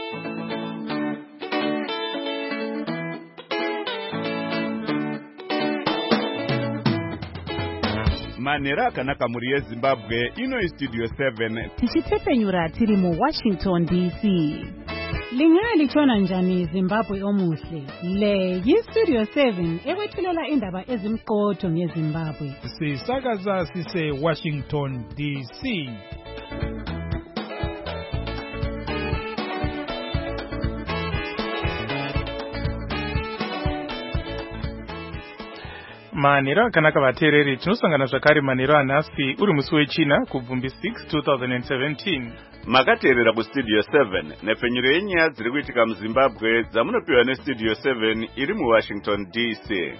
Manera akanaka muri yeZimbabwe ino Studio 7 tichitepenyura tiri mu Washington DC. Lingali chona njani Zimbabwe omuhle. Le yiStudio 7 ekwethulela indaba ezimqotho ngeZimbabwe. Sisakaza sise Washington DC. Manero akanaka vateereri tinosangana zvakare manero anhasi uri musi wechina kubvumbi 6 2017. Makateerera kuStudio 7 nepfenyuro yenyaya dziri kuitika muZimbabwe dzamunopiwa neStudio 7 iri muWashington DC.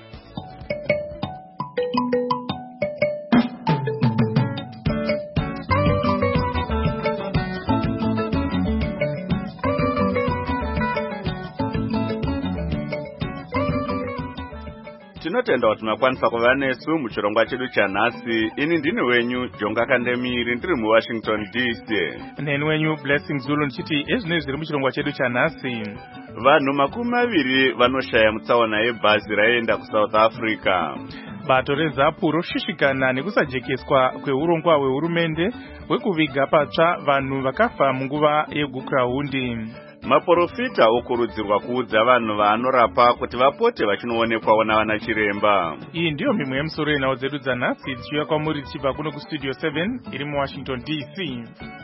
Tinotenda kuti makwanisa kuva nesu muchirongwa chedu chanhasi. Ini ndini wenyu Jonga Kandemiri ndiri muWashington DC. Neni wenyu Blessing Zulu ndichiti ezvinezvi zviri muchirongwa chedu chanhasi. Vanhu 20 vanoshaya mutsaona yebhazi raenda kuSouth Africa. Bato reZAPU roshishikana nekusajekeswa kweurongwa hwehurumende hwekuviga patsva vanhu vakafa munguva yeGukraundi. Maprofita okurudzirwa kuudza vanhu vaanorapa kuti vapote vachinoonekwawo navana chiremba. Iyi ndiyo mimwe yemusoro yenhau dzedu dzanhasi dzichiuya kwamuri tichibva kuno kuStudio 7 iri muWashington DC.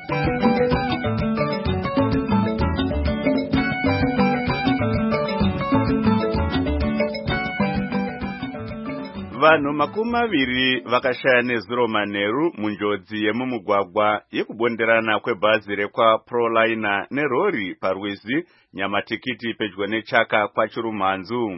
Vanhu 20 vakashaya nezuro manheru munjodzi yemumugwagwa yekubonderana kwebhazi rekwa Proliner nerori parwizi Nyamatikiti pedyo neChaka kwaChirumhanzu.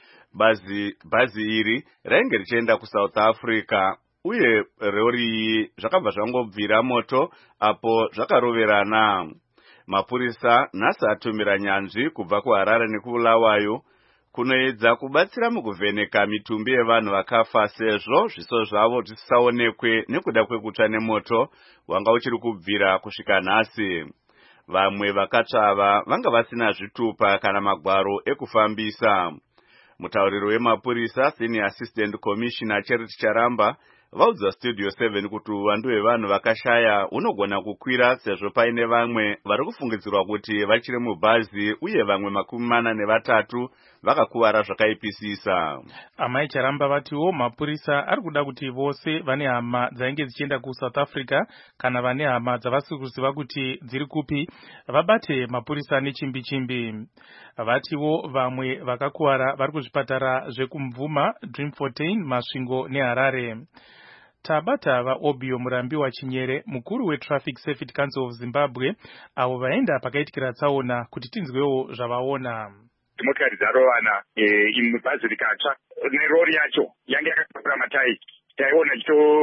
Bhazi iri rainge richienda kuSouth Africa uye rori iyi zvakabva zvangobvira moto apo zvakaroverana. Mapurisa nhasi atumira nyanzvi kubva kuHarare nekuBulawayo kunoedza kubatsira mukuvheneka mitumbi yevanhu vakafa sezvo zviso zvavo zvisaonekwe nekuda kwekutsva nemoto wanga uchiri kubvira kusvika nhasi. Vamwe vakatsvava vanga vasina zvitupa kana magwaro ekufambisa. Mutauriri wemapurisa Senior Assistant Commissioner Charity Charamba vaudza Studio 7 kuti uwandu hwevanhu vakashaya unogona kukwira sezvo paine vamwe vari kufungidzirwa kuti vachiri mubhazi uye vamwe 43 vakakuvara zvakaipisisa. Amai Charamba vatiwo mapurisa ari kuda kuti vose vane hama dzainge dzichienda kuSouth Africa kana vane hama dzavasiri kuziva kuti dziri kupi vabate mapurisa nechimbi-chimbi. Vatiwo vamwe vakakuvara vari kuzvipatara zvekumvuma, Dreamfontein, Masvingo neHarare. Tabata vaObio Murambiwa Chinyere, mukuru weTraffic Safety Council of Zimbabwe, avo vaenda pakaitikira tsaona kuti tinzwewo zvavaona. Motokari dzarovana bhazi rikatsva nerori yacho yange yakakura matayi. Taiona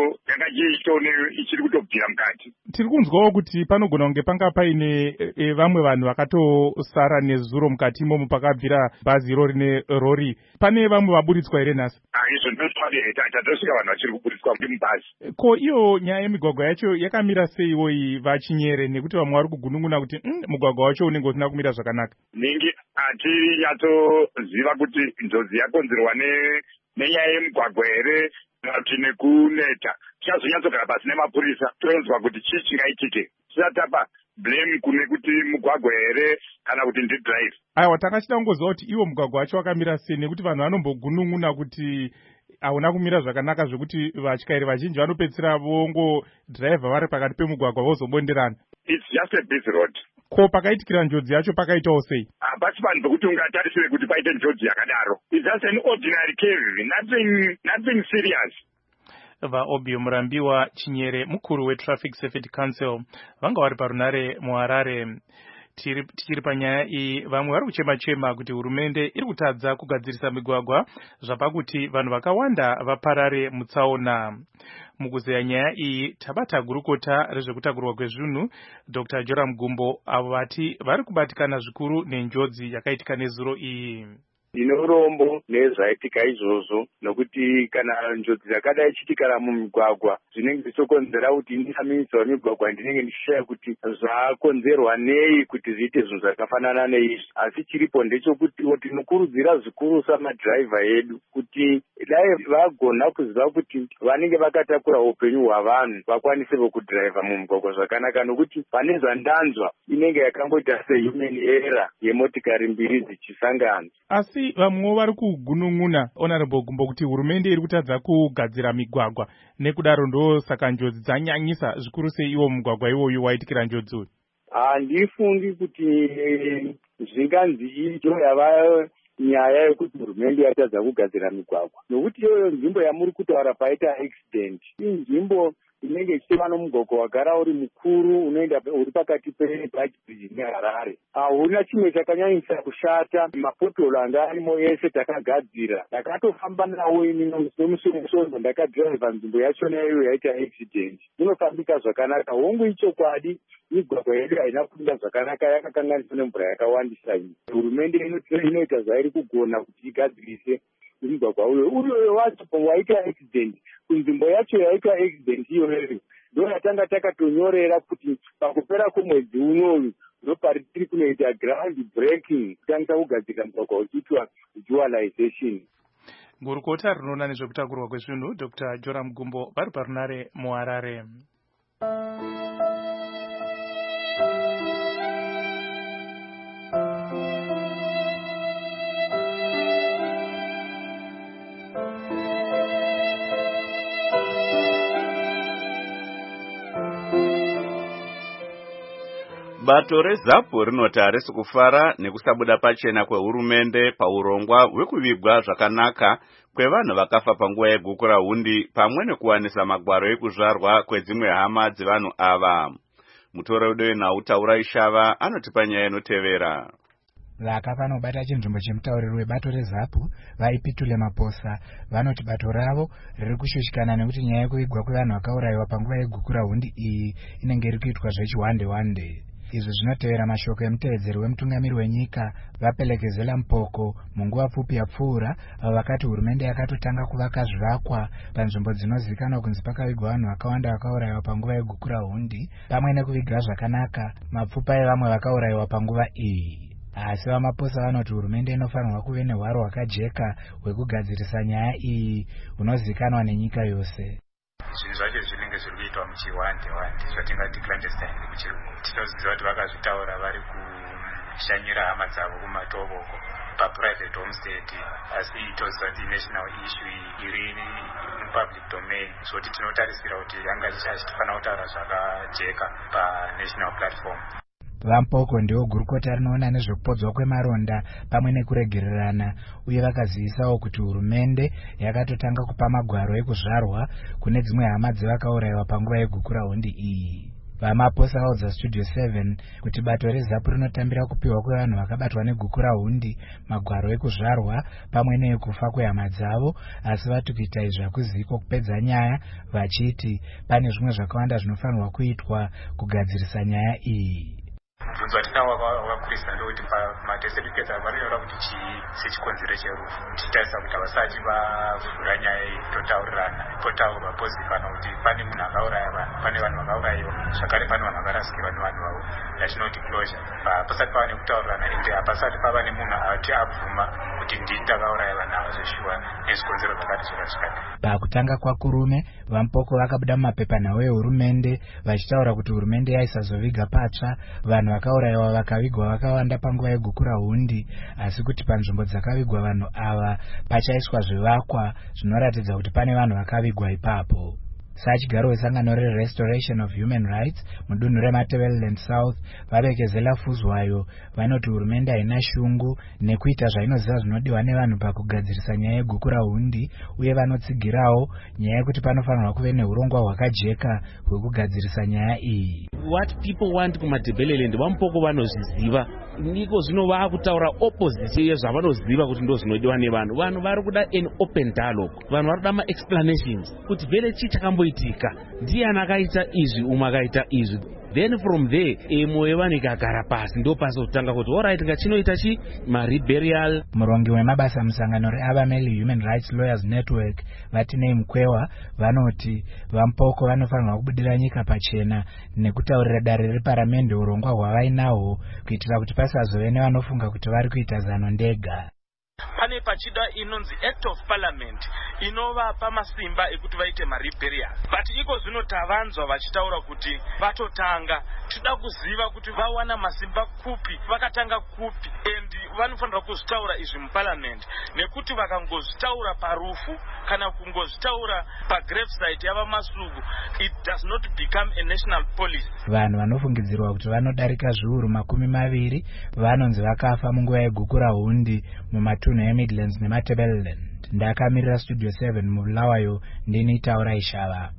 ichiri kutobvira mukati. Tiri kunzwawo kuti panogona kunge panga paine vamwe vanhu vakatosara nezuro mukati imomo pakabvira bhazi irori nerori. Pane vamwe vaburitswa here nhasi? Izvo tatosvika vanhu vachiri kuburitswa kuti mubhazi. Ko iyo nyaya yemigwagwa yacho yakamira seiwoyi vaChinyere, nekuti vamwe vari kugunun'una kuti mugwagwa wacho unenge usina kumira zvakanaka? Ningi hatinyatsoziva kuti njodzi yakonzerwa nenyaya yemugwagwa here kana kuti nekuneta. Tichazonyatsogara pasi nemapurisa toonzwa kuti chii chingaitike. Tisatapa blame kune kuti mugwagwa here kana kuti ndidrive. Aiwa, takachida kungoziva kuti iwo mugwagwa wacho wakamira sei, nekuti vanhu vanombogunun'una kuti hauna kumira zvakanaka zvekuti vatyairi vazhinji vanopedzisira vongodhiraivha vari pakati pemugwagwa vozobonderana. It's just a busy road. Ko pakaitikira njodzi yacho pakaitawo sei? Hapasi panhu pekuti ungatarisire kuti paite njodzi yakadaro. It's just an ordinary cave, nothing serious. VaObio Murambiwa Chinyere, mukuru weTraffic Safety Council, vanga vari parunare muHarare. Tichiri panyaya iyi, vamwe vari kuchema-chema kuti hurumende iri kutadza kugadzirisa migwagwa zvapakuti vanhu vakawanda vaparare mutsaona. Mukuzeya nyaya iyi, tabata gurukota rezvekutakurwa kwezvinhu Dr. Joram Gumbo, avo vati vari kubatikana zvikuru nenjodzi yakaitika nezuro iyi. ndine urombo nezvaitika izvozvo, nokuti kana njodzi dzakadai ichiitika mumigwagwa zvinenge zvichikonzera kuti ndisaminisa wemigwagwa ndinenge ndichishaya kuti zvakonzerwa nei kuti zviite zvinhu zvakafanana neizvi. Asi chiripo ndechokuti tinokurudzira zvikuru samadhiraivha edu kuti dai vagona kuziva kuti vanenge vakatakura upenyu hwavanhu vakwanisevo kudhiraivha mumigwagwa zvakanaka, nokuti pane zvandanzwa inenge yakamboita sehuman error yemotikari mbiri dzichisangana. Asi vamwewo vari kugunun'una Honorable Gumbo kuti hurumende iri kutadza kugadzira migwagwa, nekudaro ndo saka njodzi dzanyanyisa zvikuru sei iwo mugwagwa iwoyu waitikira njodzi uyu. Handifungi kuti zvinganzi icho yava nyaya yekuti hurumende yatadza kugadzira migwagwa, nokuti iyoyo nzvimbo yamuri kutaura paita accident inzvimbo inenge ichiva nomugwagwa wagara uri mukuru unoenda uri pakati peBridge neHarare. Hauna chimwe chakanyanyisa kushata, mapotolo anga arimo yese takagadzira. Ndakatofamba nawo ini nomusozo ndakadhiraivha nzvimbo yachona iyoyo yaita accident. Inofambika zvakanaka. Hongu ichokwadi migwagwa yedu haina kufamba zvakanaka, yakakanganiswa nemvura yakawandisa iyi. Hurumende inoita zvairi kugona kuti igadzirise mugwagwa uyo wacho waita accident. Kunzvimbo yacho yaita accident iyoyo ndo yatanga takatonyorera kuti pakupera kwemwedzi unoyu ndo pari tiri kunoita ground breaking kutangisa kugadzira mugwagwa uchiitwa dualization. Gurukota rinoona nezvekutakurwa kwezvinhu Dr. Joram Gumbo vari parunare muHarare. Bato reZAPU rinoti harisi kufara nekusabuda pachena kwehurumende paurongwa hwekuvigwa zvakanaka kwevanhu vakafa panguva yegukura hundi pamwe nekuwanisa magwaro ekuzvarwa kwedzimwe hama dzevanhu ava. Mutoredo wenhautaura Ishava anotipa nyaya inotevera. Vakafa vanobata chinzvimbo chemutauriri webato reZAPU vaipitule maposa vanoti bato ravo riri kushushikana nekuti nyaya yekuvigwa kwevanhu vakaurayiwa panguva yegukura hundi iyi inenge iri kuitwa zvechiwande. Izvi zvinotevera mashoko emutevedzeri wemutungamiri wenyika vapelekezela Mpoko munguva pfupi yapfuura, vakati hurumende yakatotanga kuvaka zvivakwa panzvimbo dzinozivikanwa kunzi pakavigwa vanhu vakawanda vakaurayiwa panguva yegukura hundi pamwe nekuviga zvakanaka mapfupa evamwe vakaurayiwa panguva iyi. Asi vamaposa vanoti hurumende inofanirwa kuve nehwaro hwakajeka hwekugadzirisa nyaya iyi hunozivikanwa nenyika yose. Zvinhu zvacho zvinenge zviri kuitwa muchiwande zvatingati clandestine muchirungu. Tinoziva kuti vakazvitaura vari kushanyira hama dzavo kumatoboko paprivate homestead, asi toziva kuti national issue iri mupublic domain, so tinotarisira kuti yanga ichifanira kutaura zvakajeka panational platform. Vampoko ndiwo gurukota rinoona nezvekupodzwa kwemaronda pamwe nekuregererana, uye vakazivisawo kuti hurumende yakatotanga kupa magwaro ekuzvarwa kune dzimwe hama dzevakaurayiwa panguva yegukura hundi iyi. Vamaposa vaudza Studio 7 kuti bato reZAPU rinotambira kupiwa kwevanhu vakabatwa negukura hundi magwaro ekuzvarwa pamwe neekufa kwehama dzavo, asi vati kuita izvi hakuziko kupedza nyaya, vachiti pane zvimwe zvakawanda zvinofanirwa kuitwa kugadzirisa nyaya iyi. Mubvunzo watinawo wakakurisa ndewekuti pamadesetifiketi varinyora kuti sechikonzero cherufu tichitarisa kuti havasati vavhura nyaya iyi totaurirana potaurwa pozikanwa kuti pane munhu akauraya vanhu, pane vanhu vakaurayiwa, zvakare pane vanhu vakarasikirwa nevanhu vavo, yatinoti closure. Pasati pava nekutaurirana ende hapasati pava nemunhu ati abvuma kuti ndini ndakauraya vanhu ava zveshuwa nezvikonzero zvakati zvakasvikana. Pakutanga kwakurume Vampoko vakabuda mumapepanhau ehurumende vachitaura kuti hurumende yaisazoviga patsva vanhu vakaurayiwa vakavigwa vakawanda panguva yegukura hundi, asi kuti panzvimbo dzakavigwa vanhu ava pachaiswa zvivakwa zvinoratidza kuti pane vanhu vakavigwa ipapo. Sachigaro wesangano reRestoration of Human Rights mudunhu reMatabeleland South vabekezela Fuzwayo vanoti hurumende haina shungu nekuita zvainoziva zvinodiwa nevanhu pakugadzirisa nyaya yegukura hundi, uye vanotsigirawo nyaya yekuti panofanirwa kuve neurongwa hwakajeka hwekugadzirisa nyaya iyi. What people want kuMatabeleland Vampoko vanozviziva, niko zvino vaakutaura opposite yezvavanoziva kuti ndo zvinodiwa nevanhu. Vanhu vari kuda an open dialogue, vanhu vari kuda ma-explanations kuti vele chii chakamboitika, ndiani akaita izvi, umwe akaita izvi. then from there moyo yevanhu ikagara pasi ndo pasotanga kuti alright ngachinoita chi mariburial. Murongi wemabasa musangano reAvameli Human Rights Lawyers Network Vatinei Mukwewa vanoti vampoko vanofanirwa kubudira nyika pachena nekutaurira dare reparamende urongwa hwavainahwo kuitira kuti pasazove nevanofunga kuti vari kuita zano ndega. Pane pachida inonzi Act of Parliament inovapa masimba ekuti vaite mariburial, but iko zvino tavanzwa vachitaura kuti vatotanga tida kuziva kuti vawana masimba kupi, vakatanga kupi, and vanofanira kuzvitaura izvi muparliament, nekuti vakangozvitaura parufu kana kungozvitaura pagravesite yavamasuku, it does not become a national policy. Vanhu vanofungidzirwa kuti vanodarika zviuru 20 vanonzi vakafa munguva yegukura hundi mumatunhu eMidlands neMatabeleland. Ndakamirira Studio 7 mubulawayo ndini Taura Ishava.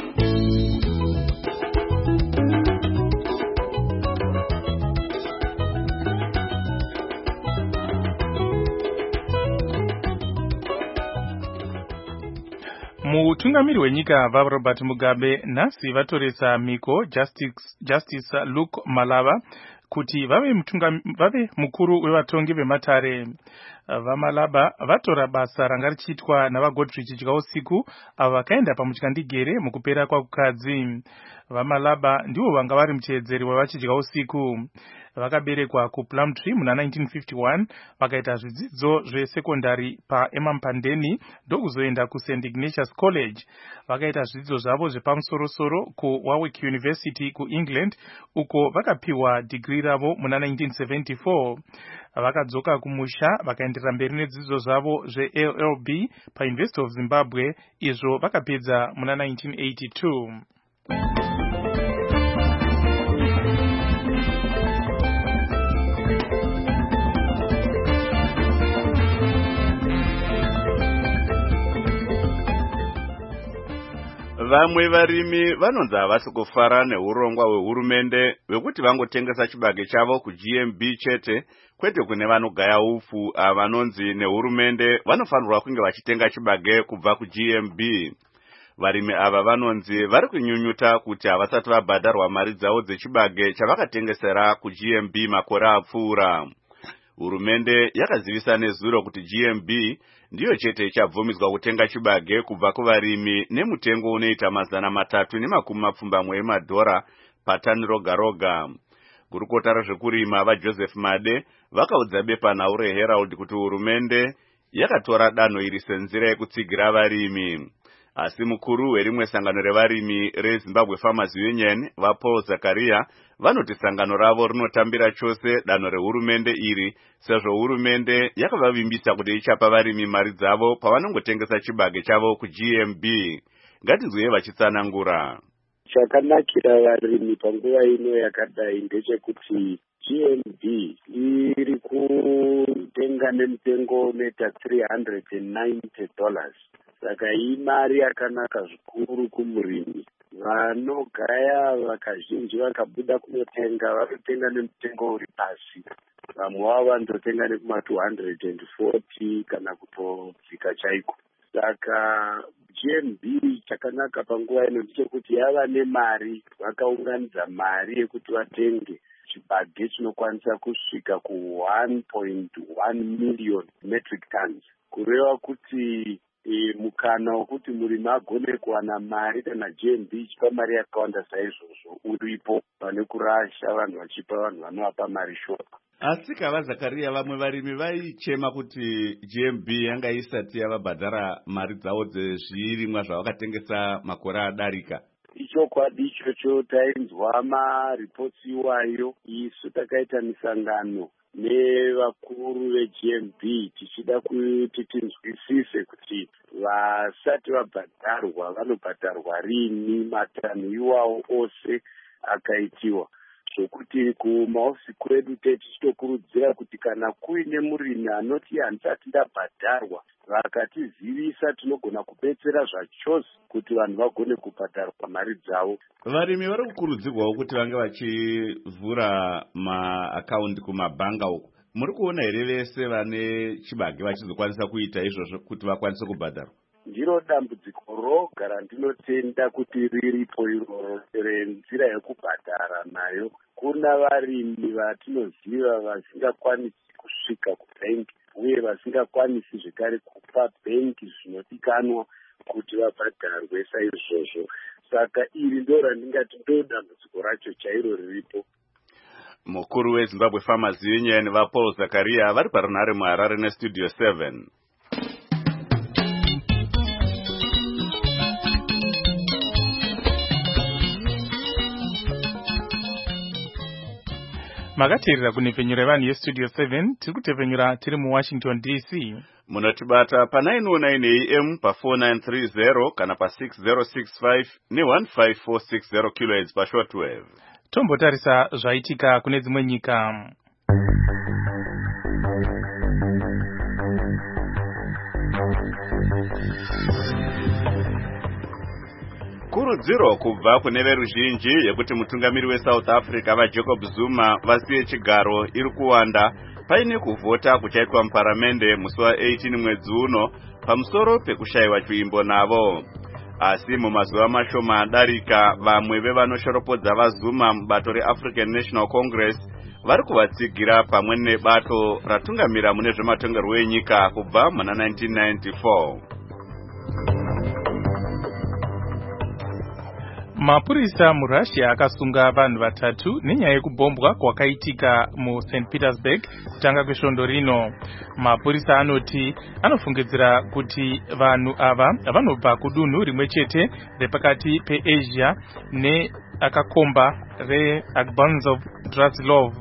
Mutungamiri wenyika vaRobert Mugabe nhasi vatoresa miko Justice Luke Malava kuti vave mukuru wevatongi vematare. VaMalava vatora basa ranga richiitwa navaGodfrey Chidya usiku avo vakaenda pamutyandegere mukupera kwakukadzi. VaMalava ndivo vanga vari mucheedzeri wevachidya usiku. Vakaberekwa kuPlumtree muna 1951, vakaita zvidzidzo zvesekondari paEmampandeni ndokuzoenda kuSt Ignatius College. Vakaita zvidzidzo zvavo zvepamusoro-soro kuWarwick University kuEngland, uko vakapiwa degree ravo muna 1974. Vakadzoka kumusha vakaenderera mberi nedzidzo zvavo zveLLB paUniversity of Zimbabwe, izvo vakapedza muna 1982. Vamwe varimi vanonzi havasi kufara neurongwa hwehurumende hwekuti vangotengesa chibage chavo kuGMB chete, kwete kune vanogaya upfu avanonzi nehurumende vanofanirwa kunge vachitenga chibage kubva kuGMB. Varimi ava vanonzi vari kunyunyuta kuti havasati vabhadharwa mari dzavo dzechibage chavakatengesera kuGMB makore apfuura. Hurumende yakazivisa nezuro kuti GMB ndiyo chete ichabvumidzwa kutenga chibage kubva kuvarimi nemutengo unoita $320 emadhora patani roga roga. Gurukota rezvekurima vaJoseph Made vakaudza bepanhau reHerald kuti hurumende yakatora danho iri senzira yekutsigira varimi. Asi mukuru werimwe sangano revarimi reZimbabwe Farmers Union vaPaul Zakaria vanoti sangano ravo rinotambira chose danho rehurumende iri, sezvo hurumende yakavavimbisa kuti ichapa varimi mari dzavo pavanongotengesa chibage chavo kuGMB. Ngatinzwe vachitsanangura. Chakanakira varimi panguva ino yakadai ndechekuti GMB iri kutenga nemutengo unoita $390. Saka imari yakanaka zvikuru kumurimi. Vanogaya vakazhinji vakabuda kunotenga vanotenga nemutengo uri pasi. Vamwe wavo vanotenga nekuma$240 kana kutodzika chaiko. Saka GMB chakanaka panguva ino ndechekuti yava nemari, vakaunganidza mari yekuti vatenge chibage chinokwanisa kusvika ku 1.1 million metric tons. Kureva kuti mukana wekuti murimi agone kuwana mari kana GMB ichipa mari yakawanda saizvozvo uripo, pane kurasha vanhu vachipa vanhu vanovapa mari shoma. Asi kava Zakaria, vamwe varimi vaichema kuti GMB yanga isati yavabhadhara mari dzavo dzezvirimwa zvavakatengesa makore adarika. Ichokwadi ichocho, tainzwa maripotsi iwayo. Isu takaita misangano nevakuru veGMB tichida kuti tinzwisise kuti vasati vabhadharwa vanobhadharwa rini matanho iwawo ose akaitiwa, zvokuti kumaofisi kwedu tichitokurudzira kuti kana kuine murimi anoti handisati ndabhadharwa, vakatizivisa tinogona kubetsera zvachose kuti vanhu vagone kubhadharwa mari dzavo. Varimi vari kukurudzirwawo kuti vange vachivhura maakaundi kumabhanga uko. Muri kuona here vese vane chibage vachizokwanisa kuita izvozvo kuti vakwanise kubhadharwa? ndiro dambudziko roga randinotenda kuti riripo iroro renzira yekubhadhara nayo. Kuna varimi vatinoziva vasingakwanisi kusvika kubhengi uye vasingakwanisi zvekare kupa bhengi zvinodikanwa kuti vabhadharwe saizvozvo. Saka iri ndo randingati ndo dambudziko racho chairo riripo. Mukuru weZimbabwe Farmers Union vaPaul Zakaria vari parunhare muHarare neStudio 7. Makateerera kunhepfenyuro yevanhu yeStudio 7 tiri kutepfenyura tiri muWashington DC. Munotibata pa 909 AM pa 4930 kana pa 6065 ne15460 kHz pa shortwave. Tombotarisa zvaitika kune dzimwe nyika. Kurudziro kubva kune veruzhinji yekuti mutungamiri weSouth Africa vaJacob Zuma vasiye chigaro iri kuwanda paine kuvhota kuchaitwa muparamende musi wa18 mwedzi uno pamusoro pekushayiwa chiimbo navo. Asi mumazuva mashoma adarika vamwe vevanoshorapodza vaZuma mubato reAfrican National Congress vari kuvatsigira pamwe nebato ratungamira mune zvematongerwo enyika kubva muna 1994. Mapurisa muRussia akasunga vanhu vatatu nenyaya yekubhombwa kwakaitika muSt Petersburg kutanga kwesvondo rino. Mapurisa anoti anofungidzira kuti vanhu ava vanobva kudunhu rimwe chete repakati peAsia neakakomba reAkbanzov Draslov.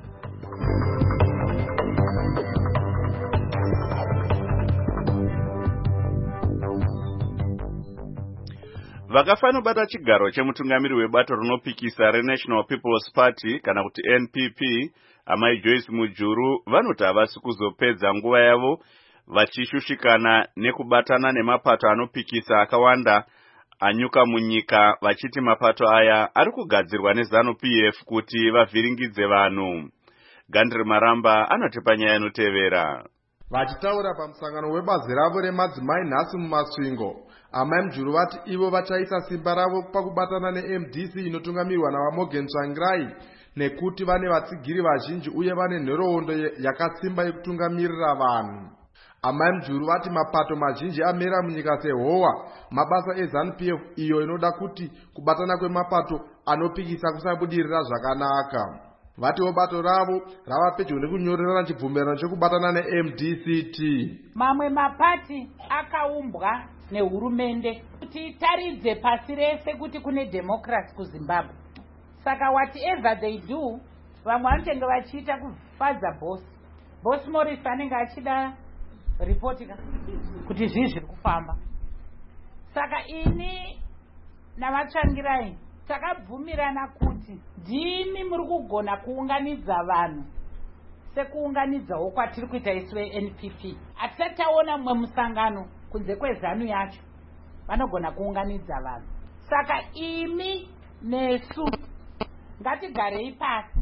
Vakafanobata chigaro chemutungamiri webato rinopikisa reNational People's Party kana kuti NPP amai Joyce Mujuru vanoti havasi kuzopedza nguva yavo vachishushikana nekubatana nemapato anopikisa akawanda anyuka munyika vachiti mapato aya ari kugadzirwa neZANU-PF kuti vavhiringidze vanhu. Gandri Maramba anoti panyaya inotevera. Vachitaura pamusangano webazi ravo remadzimai nhasi mumasvingo, amai Mujuru vati ivo vachaisa simba ravo pakubatana neMDC inotungamirwa naVaMorgan Tsvangirai nekuti vane vatsigiri vazhinji uye vane nhoroondo yakasimba yekutungamirira vanhu. Amai Mujuru vati mapato mazhinji amera munyika seHOA mabasa eZANU-PF iyo inoda kuti kubatana kwemapato anopikisa kusabudirira zvakanaka. Vatiwo bato ravo rava pedyo nekunyorerana chibvumirano chekubatana neMDCT. Mamwe mapati akaumbwa nehurumende kuti taridze pasi rese kuti kune democracy kuZimbabwe. Saka whatever they do, vamwe vanotenge vachiita kufadza boss Morris anenge achida ripoti kuti zviri kufamba. Saka ini navatsvangirai takabvumirana kuti ndimi muri kugona kuunganidza vanhu sekuunganidzawo kwatiri kuita isu veNPP. Hatisataona mumwe musangano kunze kweZANU yacho vanogona kuunganidza vanhu. Saka imi nesu ngatigarei pasi.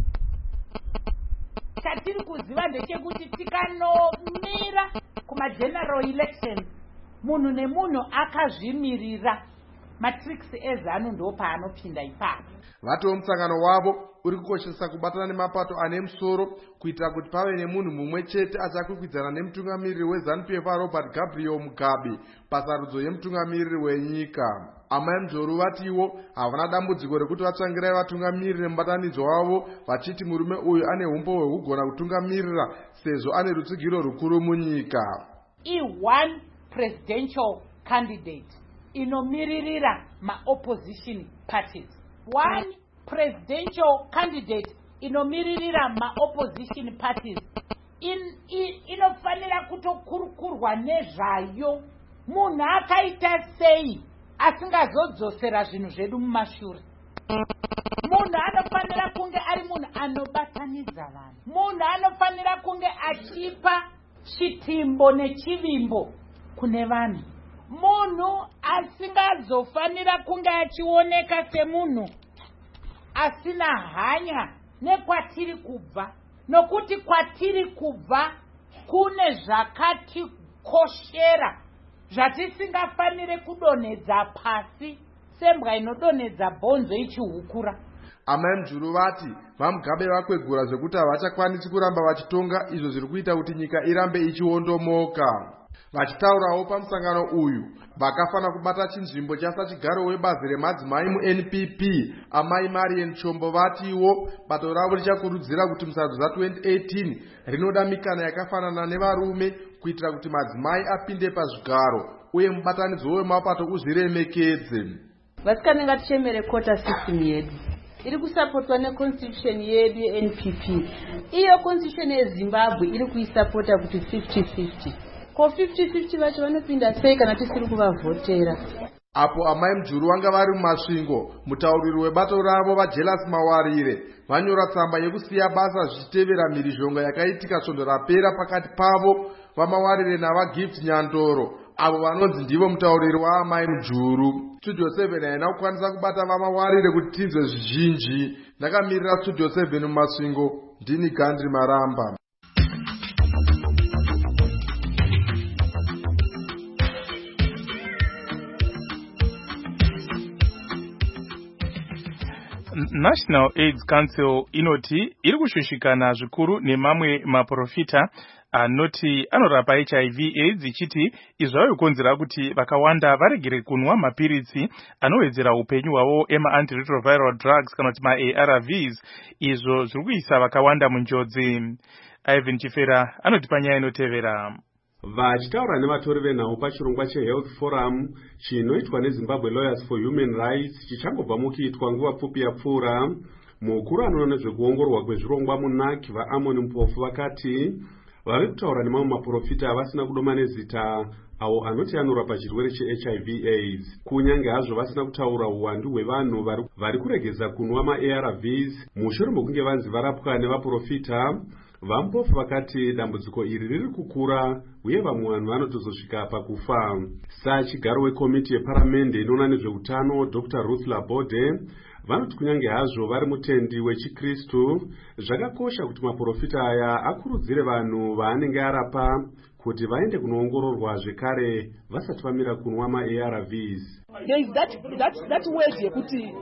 Chatiri kuziva ndechekuti tikanomira kumageneral elections munhu nemunhu akazvimirira, matrix eZANU ndo paanopinda ipapo. Vatiwo musangano wavo uri kukoshesa kubatana nemapato ane musoro kuitira kuti pave nemunhu mumwe chete achakwikwidzana nemutungamiriri weZANU-PF Robert Gabriel Mugabe pasarudzo yemutungamiriri wenyika. Amai Mujuru vatiwo havana dambudziko rekuti vatsvangirai vatungamiriri nemubatanidzo wavo vachiti murume uyu ane umbo hwekugona kutungamirira sezvo ane rutsigiro rukuru munyika. One presidential candidate inomiririra ma-opposition parties. One presidential candidate inomiririra ma-opposition parties. Inofanira kutokurukurwa nezvayo. Munhu akaita sei asingazodzosera zvinhu zvedu mumashure. Munhu anofanira kunge ari munhu anobatanidza vanhu. Munhu anofanira kunge achipa chitimbo nechivimbo kune vanhu. Munhu asingazofanira kunge achioneka semunhu asina hanya nekwatiri kubva, nokuti kwatiri kubva kune zvakatikoshera zvatisingafanire kudonhedza pasi sembwa inodonhedza bhonzo ichihukura. amai Mjuru vati vaMugabe vakwegura zvekuti havachakwanisi kuramba vachitonga, izvo zviri kuita kuti nyika irambe ichiondomoka. Vachitaurawo pamusangano uyu, vakafana kubata chinzvimbo chasachigaro webazi remadzimai muNPP amai Marian Chombo vatiwo bato ravo richakurudzira kuti musadzo za2018 rinoda mikana yakafanana nevarume kuitira kuti madzimai apinde pazvigaro uye mubatanidzo wemapato uzviremekedze. Vasikana ngatichemere quota system yedu iri kusapotwa neconstitution yedu yeNPP. Iyo constitution yeZimbabwe iri kuisapota kuti 50-50. Ko 50-50 vacho vanopinda sei kana tisiri kuvavhotera? Apo amai Mjuru vanga vari mumasvingo, mutauriri webato ravo vaJelas Mawarire vanyora tsamba yekusiya basa zvichitevera mhirizhonga yakaitika svondo rapera pakati pavo vaMawarire navaGift Nyandoro, avo vanonzi ndivo mutauriri waamai Mjuru. Studio 7 haina kukwanisa kubata vaMawarire kuti tinzwe zvizhinji. Ndakamirira Studio 7 mumasvingo, ndini Gandri Maramba. National AIDS Council inoti iri kushushikana zvikuru nemamwe maprofita anoti anorapa HIV AIDS ichiti izvayo konzera kuti vakawanda varegere kunwa mapiritsi anowedzera upenyu hwavo ema-antiretroviral drugs kana kuti ma-ARVs, izvo zviri kuisa vakawanda munjodzi. Ivan Chifera anoti panyaya inotevera. Vachitaura nevatori venhau pachirongwa cheHealth Forum chinoitwa neZimbabwe Lawyers for Human Rights chichangobva mukuitwa nguva pfupi yapfuura, mukuru anoona nezvekuongororwa kwezvirongwa muNAC vaAmon Mpofu vakati vari kutaura nemamwe maprofita vasina kudoma nezita avo anoti anorapa chirwere cheHIV AIDS. Kunyange hazvo vasina kutaura uwandu hwevanhu vari kuregeza kunwa ma-ARVs mushure mokunge vanzi varapwa nevaprofita, vaMpofu vakati dambudziko iri riri kukura uye vamwe vanhu vanotozosvika pakufa. Sachigaro wekomiti yeparamende inoona nezveutano Dr. Ruth Labode vanoti kunyange hazvo vari mutendi wechiKristu, zvakakosha kuti maprofita aya akurudzire vanhu vaanenge arapa kuti vaende kunoongororwa zvekare vasati vamira kunwa ma-ARVs. There is that word yekuti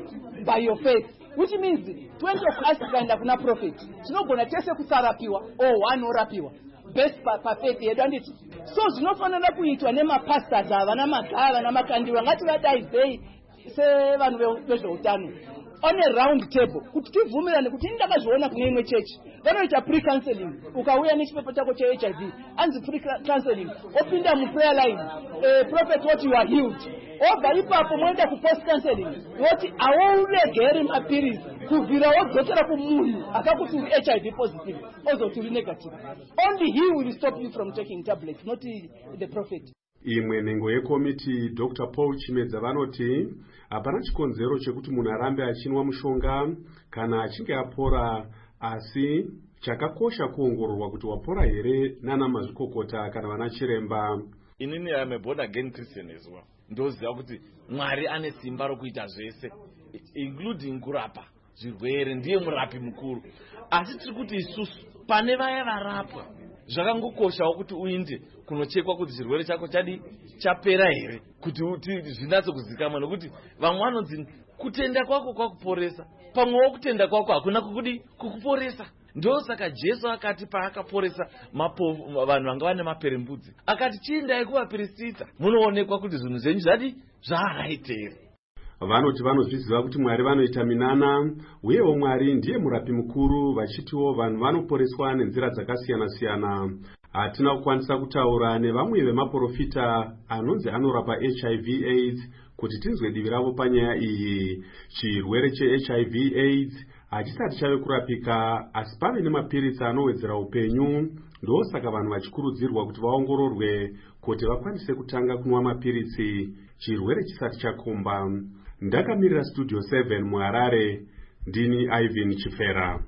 by your faith, which means 20 of us kaenda kuna prophet tinogona tese kusarapiwa one orapiwa best pa faith yedu anditi. So zvinofanira kuitwa nemapastors ava namagava namakandiwa ngati vadaizei sevanhu vezveutano on a round table kuti tibvumirane kuti ndakazviona kune imwe chechi vanoita pre-counseling. Ukauya nechipepa chako cheHIV anzi pre-counseling, opinda muprayer line, prophet what you are healed, obva ipapo moenda kupost counseling woti auregeri mapirizi kubvira wodzokera kumunhu akakuti uri HIV positive ozoti uri negative. Only he will stop you from taking tablets, not the prophet. Imwe nhengo yekomiti Dr. Paul Chimedza vanoti hapana chikonzero chekuti munhu arambe achinwa mushonga kana achinge apora, asi chakakosha kuongororwa kuti wapora here nana mazvikokota kana vana chiremba. Inini am a born again Christian as well. Ndoziva kuti Mwari ane simba rokuita zvese including kurapa zvirwere, ndiye murapi mukuru. Asi tiri kuti isusu pane vaya varapwa zvakangokoshawo kuti uinde kunochekwa kuti zvirwere chako chapera here, kuti zvinatse kuzikamwa, nokuti vamwe vanonzi kutenda kwako kwakuporesa, pamwewo kutenda kwako hakuna kukuporesa. Ndosaka Jesu akati paakaporesa vanhu vanga vane maperembudzi akati chiendai kuvapristita munoonekwa kuti zvinhu zvenyu zvaraitera. Vanoti vanozviziva kuti Mwari vanoita minana uyewo Mwari ndiye murapi mukuru, vachitiwo vanhu vanoporeswa nenzira dzakasiyana-siyana. Hatina kukwanisa kutaura nevamwe vemaprofita anonzi anorapa HIV AIDS kuti tinzwe divi ravo panyaya iyi. Chirwere cheHIV AIDS hachisati chave kurapika, asi pave nemapiritsi anowedzera upenyu. Ndosaka vanhu vachikurudzirwa kuti vaongororwe kuti vakwanise kutanga kunwa mapiritsi chirwere chisati chakomba. Ndakamirira Studio 7 muHarare, ndini Ivan Chifera.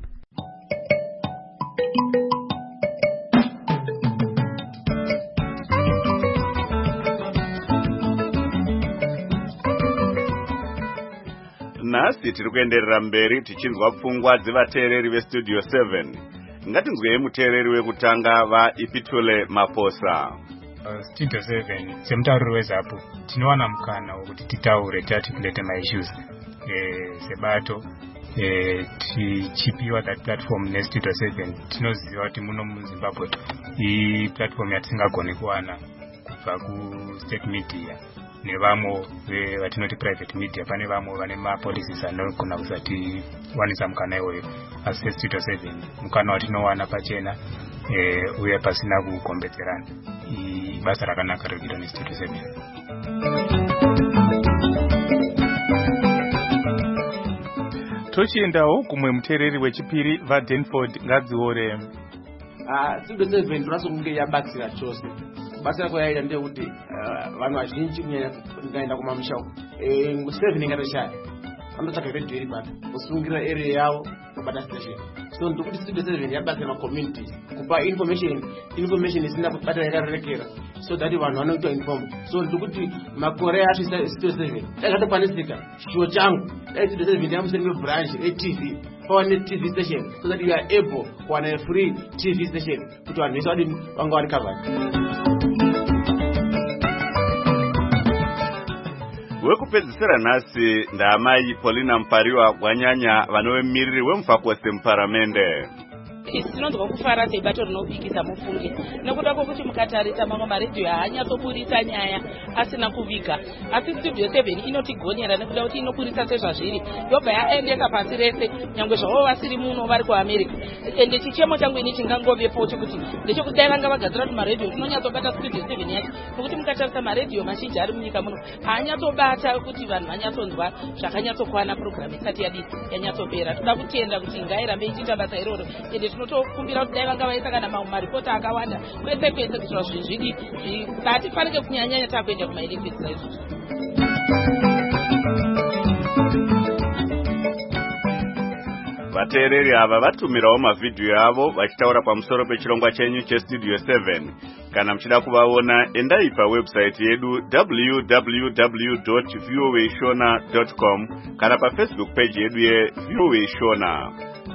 Nhasi tiri kuenderera mberi tichinzwa pfungwa dzevateereri veStudio 7. Ngatinzwei muteereri wekutanga vaIpitule Maposa. Studio 7 semutauriri weZAPU tinowana mukana wekuti titaure tiarticulate maissues sebato tichipiwa that platform neStudio 7 tinoziva kuti muno muZimbabwe platform yatisingagoni kuwana kubva kustate media nevamwe vatinoti private media. Pane vamwe vane mapolicies anogona kusatiwanisa mukana iwoyo, asi seStudio 7 mukana watinowana pachena uye pasina kugombedzerana. Basa rakanaka riri kuitwa neStudio 7. Tochiendawo kumwe muteereri wechipiri vaDenford Ngadziore. Studio 7 ndirasokunge yabatsira chose. Basa kwayaita ndekuti vanhu vazhinji kunyanya kumamusha uko 7 ingatoshaya vanotsvaga redhiyo iri pato kusungira area yavo kubata station. So ndikuti Studio 7 yabatsira macommunities kupa information isina kubata yakarerekera so that vanhu vanoitwa informed. So ndikuti makore acho Studio 7 yakatokwanisika chiwo changu Studio 7 yamusenga branch TV pawane TV station so that you are able kuwana a free TV station kuti vanhu vese vanga vari covered. Wekupedzisira nhasi ndaamai Paulina Mpariwa Gwanyanya vanovemiriri weMufakose muParamende. Tinonzwa kufara sebato rinopikisa mufunge nekuda kwokuti mukatarisa mamwe maredhiyo haanyatsoburisa nyaya asina kuviga, asi Studio 7 inotigonera nekuda kuti inoburisa sezvazviri yobva yaendeka pasi rese nyangwe zvavo vasiri muno vari kuAmerica. Ende chichemo changu ini chingangovepo chekuti ndechokudai vanga vagadzira kuti maredhiyo tinonyatsobata Studio 7 yacho, nokuti mukatarisa maredhiyo mazhinji ari munyika muno haanyatsobata kuti vanhu vanyatsonzwa zvakanyatsokwana programu isati yanyatsopera. Toda kutenda kuti ngairambe ichiita basa iroro, ende tinotokumbira kuti dai vanga vaisa kana mamwe maripota akawanda kwese kwese kuitira zvizvidi ngatifanike kunyanyanya takuenda kumaelektrisa izvozvo. Vateereri ava vatumirawo mavhidhiyo avo vachitaura pamusoro pechirongwa chenyu cheStudio 7. Kana muchida kuvaona endai pawebsite yedu www.voashona.com kana paFacebook page yedu yeVOA Shona.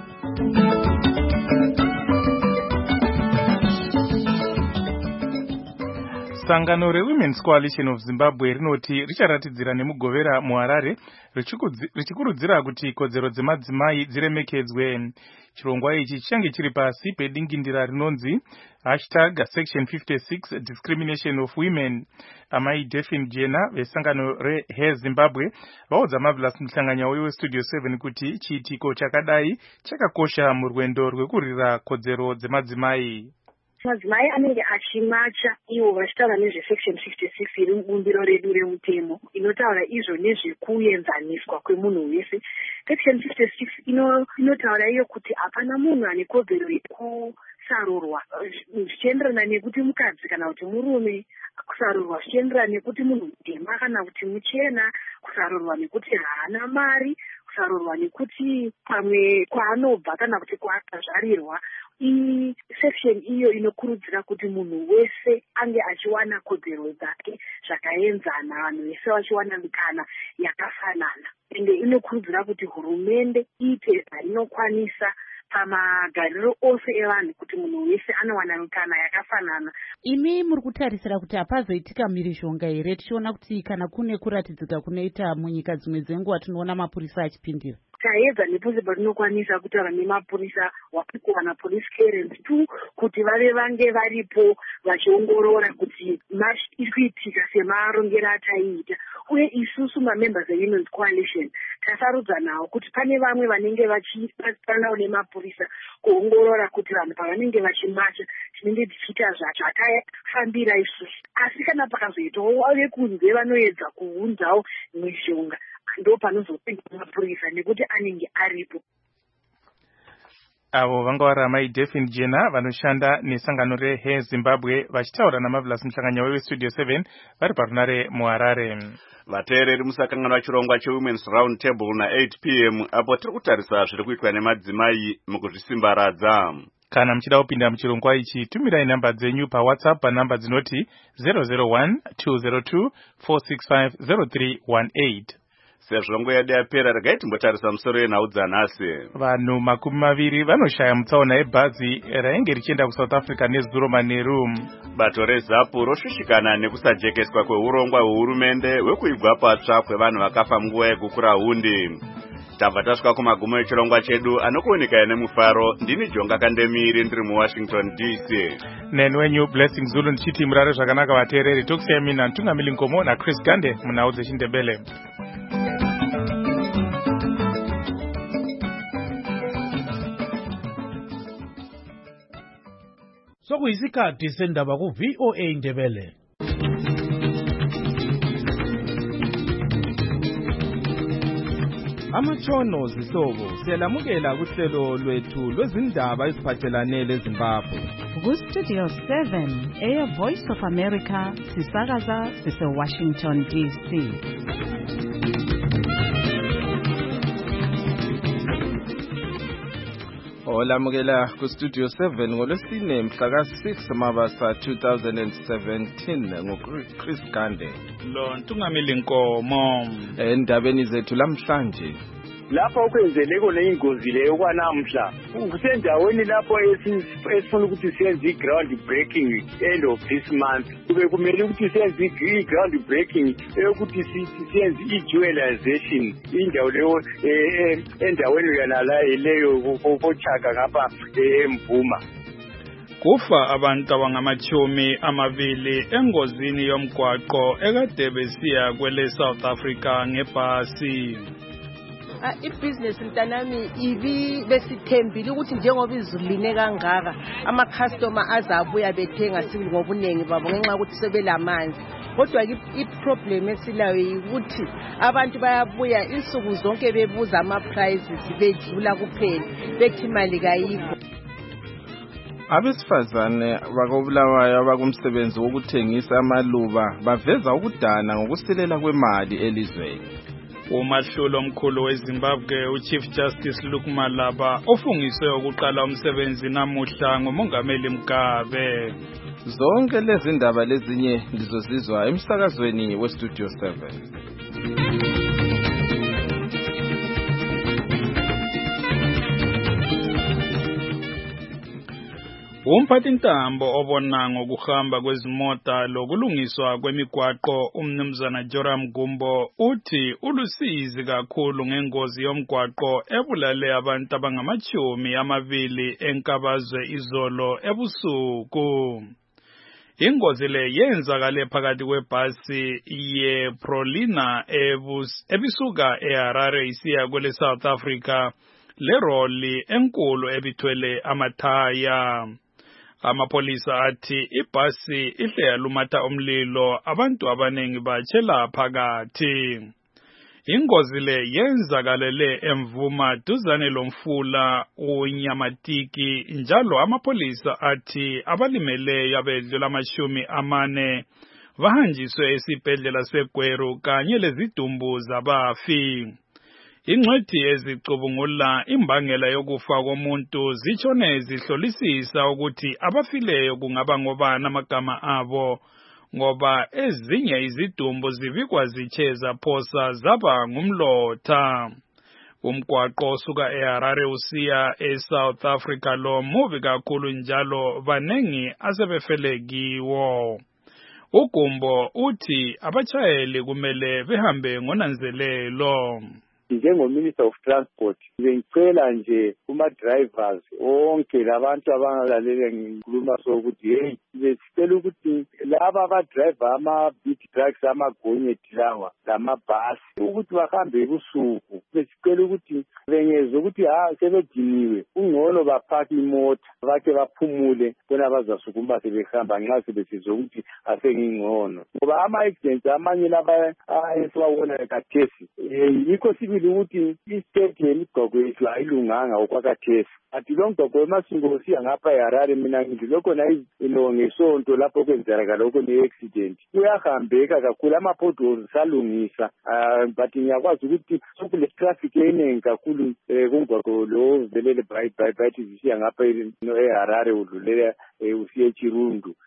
Sangano reWomen's Coalition of Zimbabwe rinoti richaratidzira nemugovera muHarare richikurudzira kuti kodzero dzemadzimai dziremekedzwe. Chirongwa ichi chichange chiri pasi pedingindira rinonzi #Section 56 Discrimination of Women. Amai Delphine Jena vesangano reHair Zimbabwe vaudza Marvelous Muhlanganya weStudio 7 kuti chiitiko chakadai chakakosha murwendo rwekurwira kodzero dzemadzimai. Madzimai anenge achimacha ivo vachitaura nezvesection 56 iri mubumbiro redu remutemo inotaura izvo nezvekuenzaniswa kwemunhu wese. Section 56 inotaura iyo kuti hapana munhu ane kodzero yekusarurwa zvichienderana nekuti mukadzi kana kuti murume, kusarurwa zvichienderana nekuti munhu mutema kana kuti muchena, kusarurwa nekuti haana mari, kusarurwa nekuti pamwe kwaanobva kana kuti kwaakazvarirwa. Section iyo inokurudzira kuti munhu wese ange achiwana kodzero dzake zvakaenzana, vanhu vese vachiwana mikana yakafanana. Ende inokurudzira kuti hurumende iite zvainokwanisa pamagariro ose evanhu kuti munhu wese anowana mikana yakafanana. Imi muri kutarisira kuti hapazoitika mhirizhonga here tichiona kuti kana kune kuratidzika kunoita munyika dzimwe dzenguva tinoona mapurisa achipindira? Taedza nepose patinokwanisa kutaura nemapurisa wapikuwana police clearance tu kuti vange varipo vachiongorora kuti iri kuitika semarongero ataiita. Uye isusu mamembers eWomen's Coalition tasarudza nawo kuti pane vamwe vanenge vachibatanawo nemapurisa kuongorora kuti vanhu pavanenge vachimacha tinenge tichiita zvatakafambira isusu. Asi kana pakazoitawo vekunze vanoedza kuunzawo mhirizhonga ndo panozopinda mapurisa nekuti anenge aripo. Avo vanga vari amai Delphine Jena vanoshanda nesangano reHair Zimbabwe vachitaura naMarvelous Muhlanganya weStudio 7 vari parunare muHarare. Vateereri musakanganwa chirongwa cheWomen's Round Table na8 p.m. apo tiri kutarisa zviri kuitwa nemadzimai mukuzvisimbaradza. Kana muchida kupinda muchirongwa ichi tumirai namba dzenyu paWhatsApp panamba dzinoti 001-202-465-0318. sezvo nguva yedu yapera regai timbotarisa musoro yenhau dzanhasi. Vanhu 20 vanoshaya mutsaona yebhazi rainge richienda kuSouth Africa nezuro manheru. Bato reZAPU roshushikana nekusajekeswa kweurongwa hwehurumende hwekuigwa patsva kwevanhu vakafa munguva yegukura hundi. Tabva tasvika kumagumo echirongwa chedu anokuoneka nemufaro. Ndini Jonga Kandemiri ndiri muWashington DC. Neni wenyu Blessing Zulu ndichiti murare zvakanaka vateereri. Tokusiyai mina Ntungamili Nkomo naChris Gande munhau dzechiNdebele. Sokuyisikhathi sendaba ku-VOA Ndebele. Amatshono zihlobo siyalamukela kuhlelo lwethu lwezindaba eziphathelane leZimbabwe. Ku-Studio 7 Air Voice of America sisakaza sise-Washington DC. Olamukela ku-Studio 7 ngolwesine mhla ka-6 Mabasa 2017 nguChris Gande. Lo Ntungamili Nkomo. Endabeni zethu lamhlanje. Lapha okwenzeleko leyingozi leyo kwanamhla kusendaweni lapho esifuna ukuthi siyenze i-ground breaking end of this month. Kube kumele ukuthi siyenze i-ground breaking eyokuthi siyenze i-jewelization indawo leyo endaweni yanala leyo kochaka ngapha eMvuma. Kufa abantu abangama-20 engozini yomgwaqo ekade besiya kwele South Africa ngebhasi. Ibhizinesi mntanami besithembile ukuthi njengoba izulu line kangaka ama-customer azabuya bethenga ngobunengi babo ngenxa yokuthi sebelamanzi. Kodwa i-problem esilayo yikuthi abantu bayabuya insuku zonke bebuza ama-prices bedlula kuphela bethi imali kayikho. Abesifazane bakobulawayo abakumsebenzi wokuthengisa amaluba baveza ukudana ngokusilela kwemali elizweni. Umahlulo omkhulu weZimbabwe uChief Justice Luke Malaba ofungiswe ukuqala umsebenzi namuhla nguMongameli Mugabe. Zonke lezi ndaba lezinye ndizozizwa emsakazweni weStudio 7. Umphathintambo obona ngokuhamba kwezimota lokulungiswa kwemigwaqo umnumzana Joram Gumbo uthi ulusizi kakhulu ngengozi yomgwaqo ebulale abantu abangama-20 enkabazwe izolo ebusuku. Ingozi le yenzakale phakathi kwebhasi yeProlina ebisuka eHarare isiya kwele South Africa leroli enkulu ebithwele amathaya. Amapolisa athi ibhasi ihle yalumatha umlilo abantu abaningi batshela phakathi. Ingozi le yenzakalele eMvuma duzane lomfula uNyamatiki njalo amapolisa athi abalimeleyo abedlula 40 bahanjiswe esibhedlela seGweru kanye lezidumbu zabafi. Ingcwethi ezicubungula imbangela yokufa komuntu zitshone zihlolisisa ukuthi abafileyo kungaba ngobani amagama abo ngoba ezinye izidumbu zibikwa zithe zaphosa zaba ngumlotha. Umgwaqo osuka eHarare usiya eSouth Africa lo mubi kakhulu njalo banengi asebefele kiwo. Ugumbo uthi abachayeli kumele behambe ngonanzelelo. NjengoMinister of Transport ngicela nje kuma-drivers onke labantu abangalalele ngikhuluma sokuthi hey besicela ukuthi laba abadriver ama-big trucks amagonyeti lawa lamabhasi ukuthi bahambe ebusuku. Besicela ukuthi bengezwe ukuthi sebediniwe kungcono baphake imota bake baphumule bona bazasukuma sebehamba nxa sebesizwe ukuthi asengingcono ngoba ama-accidents amanye laba esiwabona kathesi yikho sibili ukuthi i-state yemigwaqo yethu ayilunganga okwakathesi. Athi lo mgwaqo weMasingo usiya ngapha eHarare mina ngilokho ngesonto lapho kwenzakala lokho ne-accident kuyahambeka kakhulu ama-potholes salungisa but ngiyakwazi ukuthi sokule traffic eningi kakhulu kumgwaqo lo velele bayithi zisiya ngapha eHarare udlulela usiya eChirundu.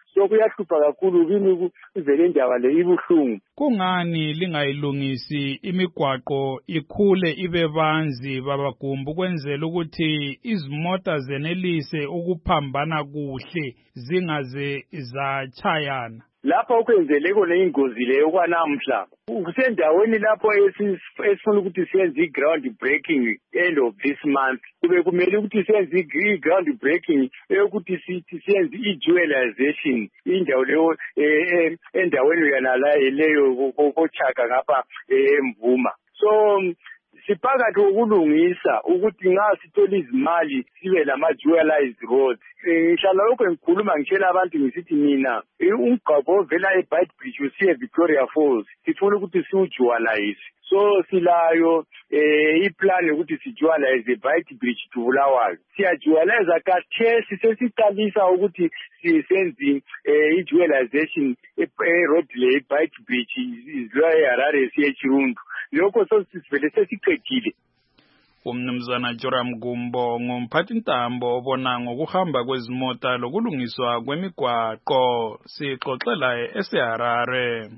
so kuyahlupha kakhulu kimi ivele indaba le ibuhlungu. Kungani lingayilungisi imigwaqo ikhule ibe banzi babagumbu kwenzela ukuthi izimota zenelise ukuphambana kuhle zingaze zachayana? Lapha ukwenzele khona ingozi leyo kwanamhla kusendaweni lapho esifuna ukuthi siyenze i-ground breaking end of this month. Kube kumele ukuthi siyenze i-ground breaking eyokuthi siyenze i-dualization indawo leyo endaweni yanala leyo kochaka ngapha eMvuma. So siphakathi ukulungisa ukuthi nga sithola izimali sibe lama-dualized roads. Ngihlala lokho ngikhuluma ngitshela abantu ngisithi mina umgqabo ovela eBeitbridge usiye Victoria Falls sifuna ukuthi siwudualize. So silayo iplan ukuthi sidualize eBeitbridge to Bulawayo. Siyadualize kathesi sesiqalisa ukuthi sisenze i-dualization road le eBeitbridge izwa eHarare siye eChirundu. Lokho sesivele sesiqedile. Umnumzana Joram Gumbo ngumphathintambo obona ngokuhamba kwezimota lokulungiswa kwemigwaqo sixoxela eSeharare.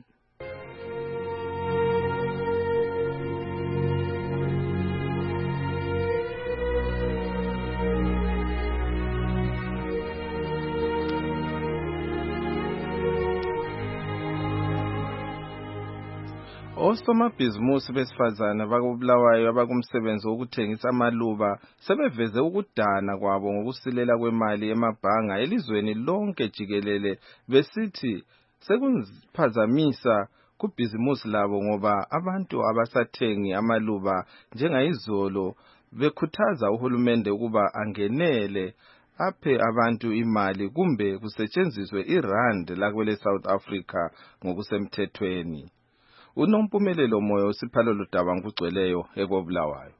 Osomabhizimusi besifazana bakubulawayo abakumsebenzi wokuthengisa amaluba sebeveze ukudana kwabo ngokusilela kwemali emabhanga elizweni lonke jikelele besithi sekunziphazamisa kubhizimusi labo ngoba abantu abasathengi amaluba njengayizolo bekhuthaza uhulumende ukuba angenele aphe abantu imali kumbe kusetshenziswe irand lakwele South Africa ngokusemthethweni. Unompumelelo moyo usiphala lodaba ngugcweleyo ekobulawayo.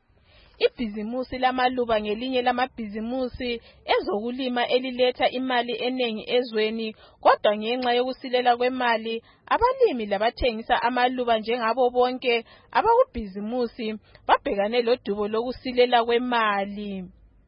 Ibhizimusi lamaluba ngelinye lamabhizimusi ezokulima eliletha imali enengi ezweni, kodwa ngenxa yokusilela kwemali abalimi labathengisa amaluba njengabo bonke abakubhizimusi babhekane lodubo lokusilela kwemali.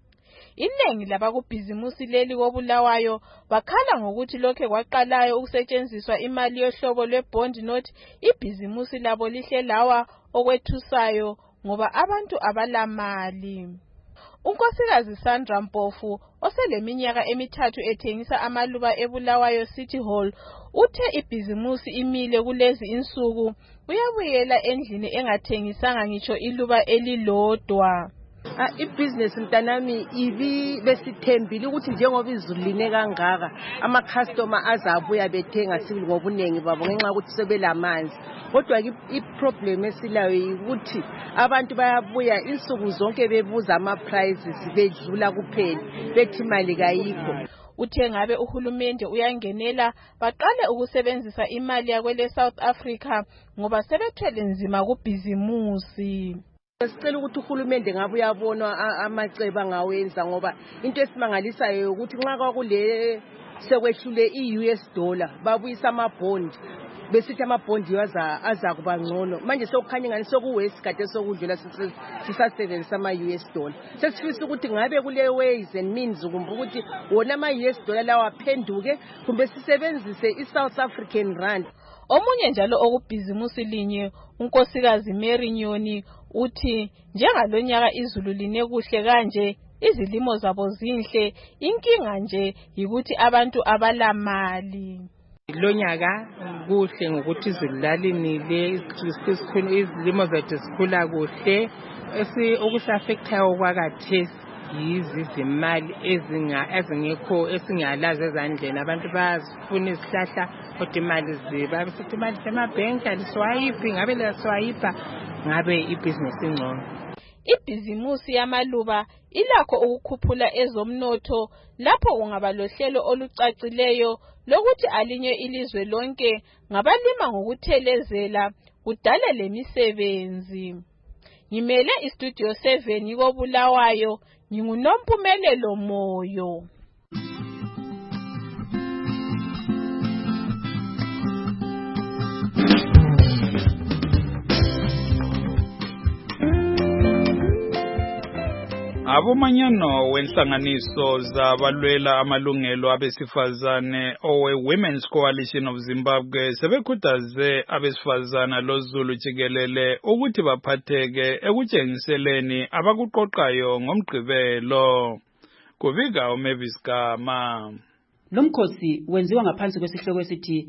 Inengi labakubhizimusi leli kobulawayo bakhala ngokuthi lokho kwaqalayo ukusetshenziswa imali yohlobo lwebond note ibhizimusi labo lihle lawa okwethusayo ngoba abantu abalamali. Unkosikazi Sandra Mpofu oseleminyaka emithathu ethengisa amaluba eBulawayo City Hall uthe ibhizimusi imile kulezi insuku uyabuyela endlini engathengisanga ngitsho iluba elilodwa. Ibhizinesi mntanami besithembile ukuthi njengoba izulu line kangaka ama-customer azabuya bethenga sibili ngobunengi babo ngenxa yokuthi sebelamanzi. Kodwa i-problem esilayo ukuthi abantu bayabuya insuku zonke bebuza ama-prices bedlula kuphela bethi imali kayikho. Uthe ngabe uhulumende uyangenela baqale ukusebenzisa imali yakwele South Africa ngoba sebethwele nzima kubhizimusi. Sicela ukuthi uhulumende ngabe uyabona amacebo angawenza ngoba into esimangalisayo ukuthi nxa kwakule sekwehlule i-US dollar babuyisa amabond besithi amabond aza kuba ngcono manje sokukhanya ngani sokuwest kade sokudlula sisasebenzisa ama-US dollar. Sesifisa ukuthi ngabe kule ways and means kumbe ukuthi wona ama-US dollar lawa aphenduke kumbe sisebenzise i-South African rand. Omunye njalo okubhizimusi linye unkosikazi Mary Nyoni uthi njengalonyaka izulu line kuhle kanje izilimo zabo zinhle inkinga nje yikuthi abantu abalamali. Lonyaka kuhle ngokuthi izulu lalinile izilimo zethu zikhula kuhle okusaffectayo kwakathesi yizimali ezingekho esingalazi ezandleni abantu bayazifuna izihlahla kodwa imali ziba besithi imali semabhenki aliswayiphi ngabe laswayipha ngabe ibhizinesi ingcono. Ibhizimusi yamaluba ilakho ukukhuphula ezomnotho lapho kungaba lohlelo olucacileyo lokuthi alinywe ilizwe lonke ngabalima ngokuthelezela kudale lemisebenzi. Ngimele istudio 7 yikobulawayo ngingunompumelelo moyo. Abomanyano wenhlanganiso zabalwela amalungelo abesifazane owe Women's Coalition of Zimbabwe sebekhuthaze abesifazana loZulu jikelele ukuthi baphatheke ekutshengiseleni abakuqoqayo ngomgqibelo. Kuvika uMavis Gama. Lomkhosi wenziwa ngaphansi kwesihloko esithi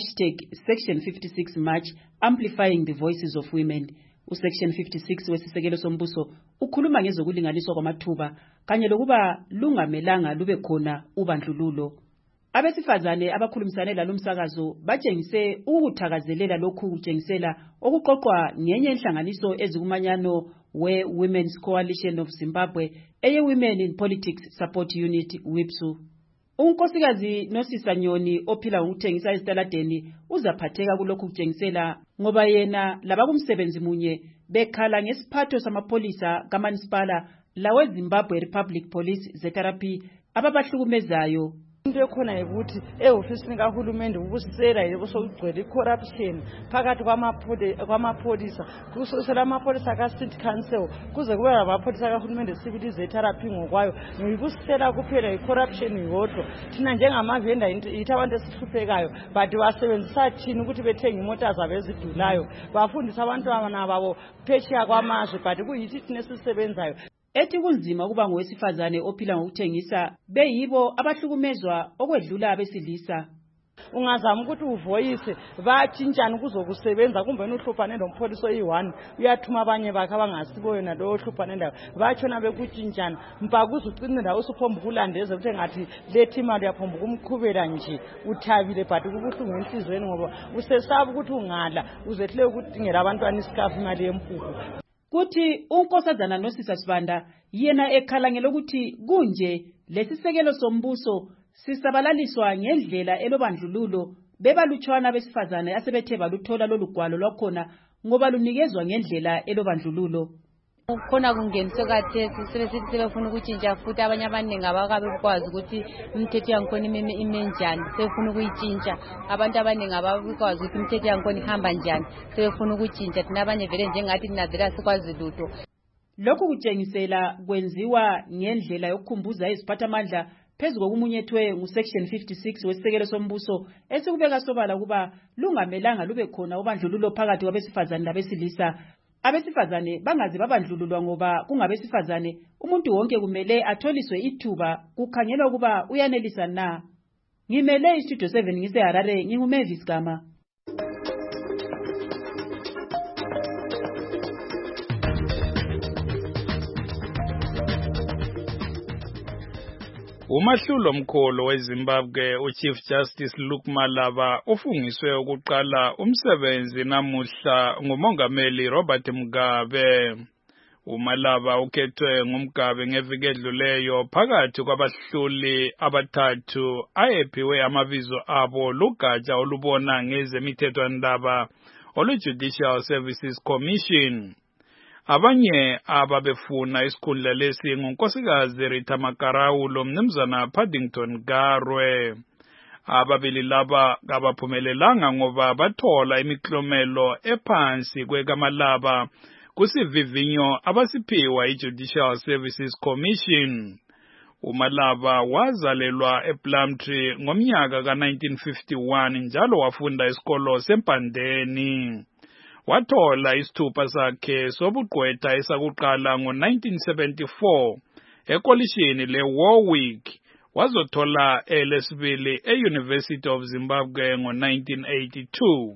#Section 56 March Amplifying the Voices of Women. Usection 56 wesisekelo sombuso ukhuluma ngezokulinganiswa kwamathuba kanye lokuba lungamelanga lube khona ubandlululo. Abesifazane abakhulumisane lalomsakazo batshengise ukuthakazelela lokhu kutshengisela okuqoqwa ngenye inhlanganiso ezikumanyano we-Women's Coalition of Zimbabwe eye Women in Politics Support Unit WIPSU. Unkosikazi Nosisa Nyoni ophila ngokuthengisa ezitaladeni uzaphatheka kulokhu kutshengisela ngoba yena labakumsebenzi munye bekhala ngesiphatho samapolisa kaManisipala lawe Zimbabwe Republic Police ZRP ababahlukumezayo. Into ekhona ukuthi ehofisini kahulumende ubusela yebo sokugcwele corruption phakathi kwamapolisa kusosela amapolisa ka city council kuze kube abapolisa kahulumende civil ZRP ngokwayo ngibusela kuphela icorruption yodwa thina njengamavenda ithi abantu esihluphekayo but basebenzisa thina ukuthi bethenga imota zabo ezidulayo bafundisa abantu ababo phesheya kwamazwe but kuyithi thina esisebenzayo. Ethi kunzima kuba ngowesifazane ophila ngokuthengisa beyibo abahlukumezwa okwedlula abesilisa. Ungazama ukuthi uvoyise bathinjana kuzokusebenza kumbe uhlupane nompoliso oyi1 uyathuma abanye bakhe abangasibo yena lo ohlupane ndawo batshona bekutshintshana mpaka uzucine ndawo usuphomba ukulandeza ukuthi ngathi lethi imali yaphomba kumqhubela nje uthabile but kubuhlungu enhlizweni ngoba usesaba ukuthi ungala uzehle ukudingela abantwana isikafu imali yempuphu. Kuthi unkosazana Nosisa Sibanda yena ekhala ngelokuthi kunje lesisekelo sombuso sisabalaliswa ngendlela elobandlululo bebalutshwana besifazane asebethe baluthola lolugwalo lwakhona ngoba lunikezwa ngendlela elobandlululo. Khona kungeniswe kathesi sebesithi sebefuna ukutshintsha futhi abanye abaningi abakabe ukwazi ukuthi imithetho yankhona imenjani sebefuna ukuyitshintsha abantu abaningi abakwazi ukuthi imithetho yankhona ihamba njani sebefuna ukutshintsha thina abanye vele njengathi ninazela sikwazi lutho. Lokhu kutshengisela kwenziwa ngendlela yokukhumbuza iziphathamandla phezu kokumunyethwe ngusection 56 wesisekelo sombuso esikubeka sobala kuba lungamelanga lube khona ubandlululo phakathi kwabesifazane labesilisa. Abesifazane bangaze babandlululwa ngoba kungabesifazane umuntu wonke kumele atholiswe ithuba kukhangelwa kuba uyanelisa na. Ngimele iStudio 7 ngiseHarare nginguMavis Gama. Umahlulo omkhulu weZimbabwe uChief Justice Luke Malaba ufungiswe ukuqala umsebenzi namuhla ngumongameli Robert Mugabe. uMalaba ukhethwe ngumgabe ngeviki edluleyo phakathi kwabahluli abathathu ayephiwe amabizo abo lugatsha olubona ngezemithethwandaba olu-Judicial Services Commission. Abanye ababefuna isikhundla lesi ngunkosikazi Rita Makarau lomnumzana Paddington Garwe. Ababili laba kabaphumelelanga ngoba bathola imiklomelo ephansi kwekaMalaba kusivivinyo abasiphiwa iJudicial Services Commission. uMalaba wazalelwa ePlumtree ngomnyaka ka-1951 njalo wafunda isikolo seMpandeni. Wathola isithupha sakhe sobugqwetha esakuqala ngo-1974 ekolishini leWarwick. Wazothola elesibili e-University of Zimbabwe ngo-1982.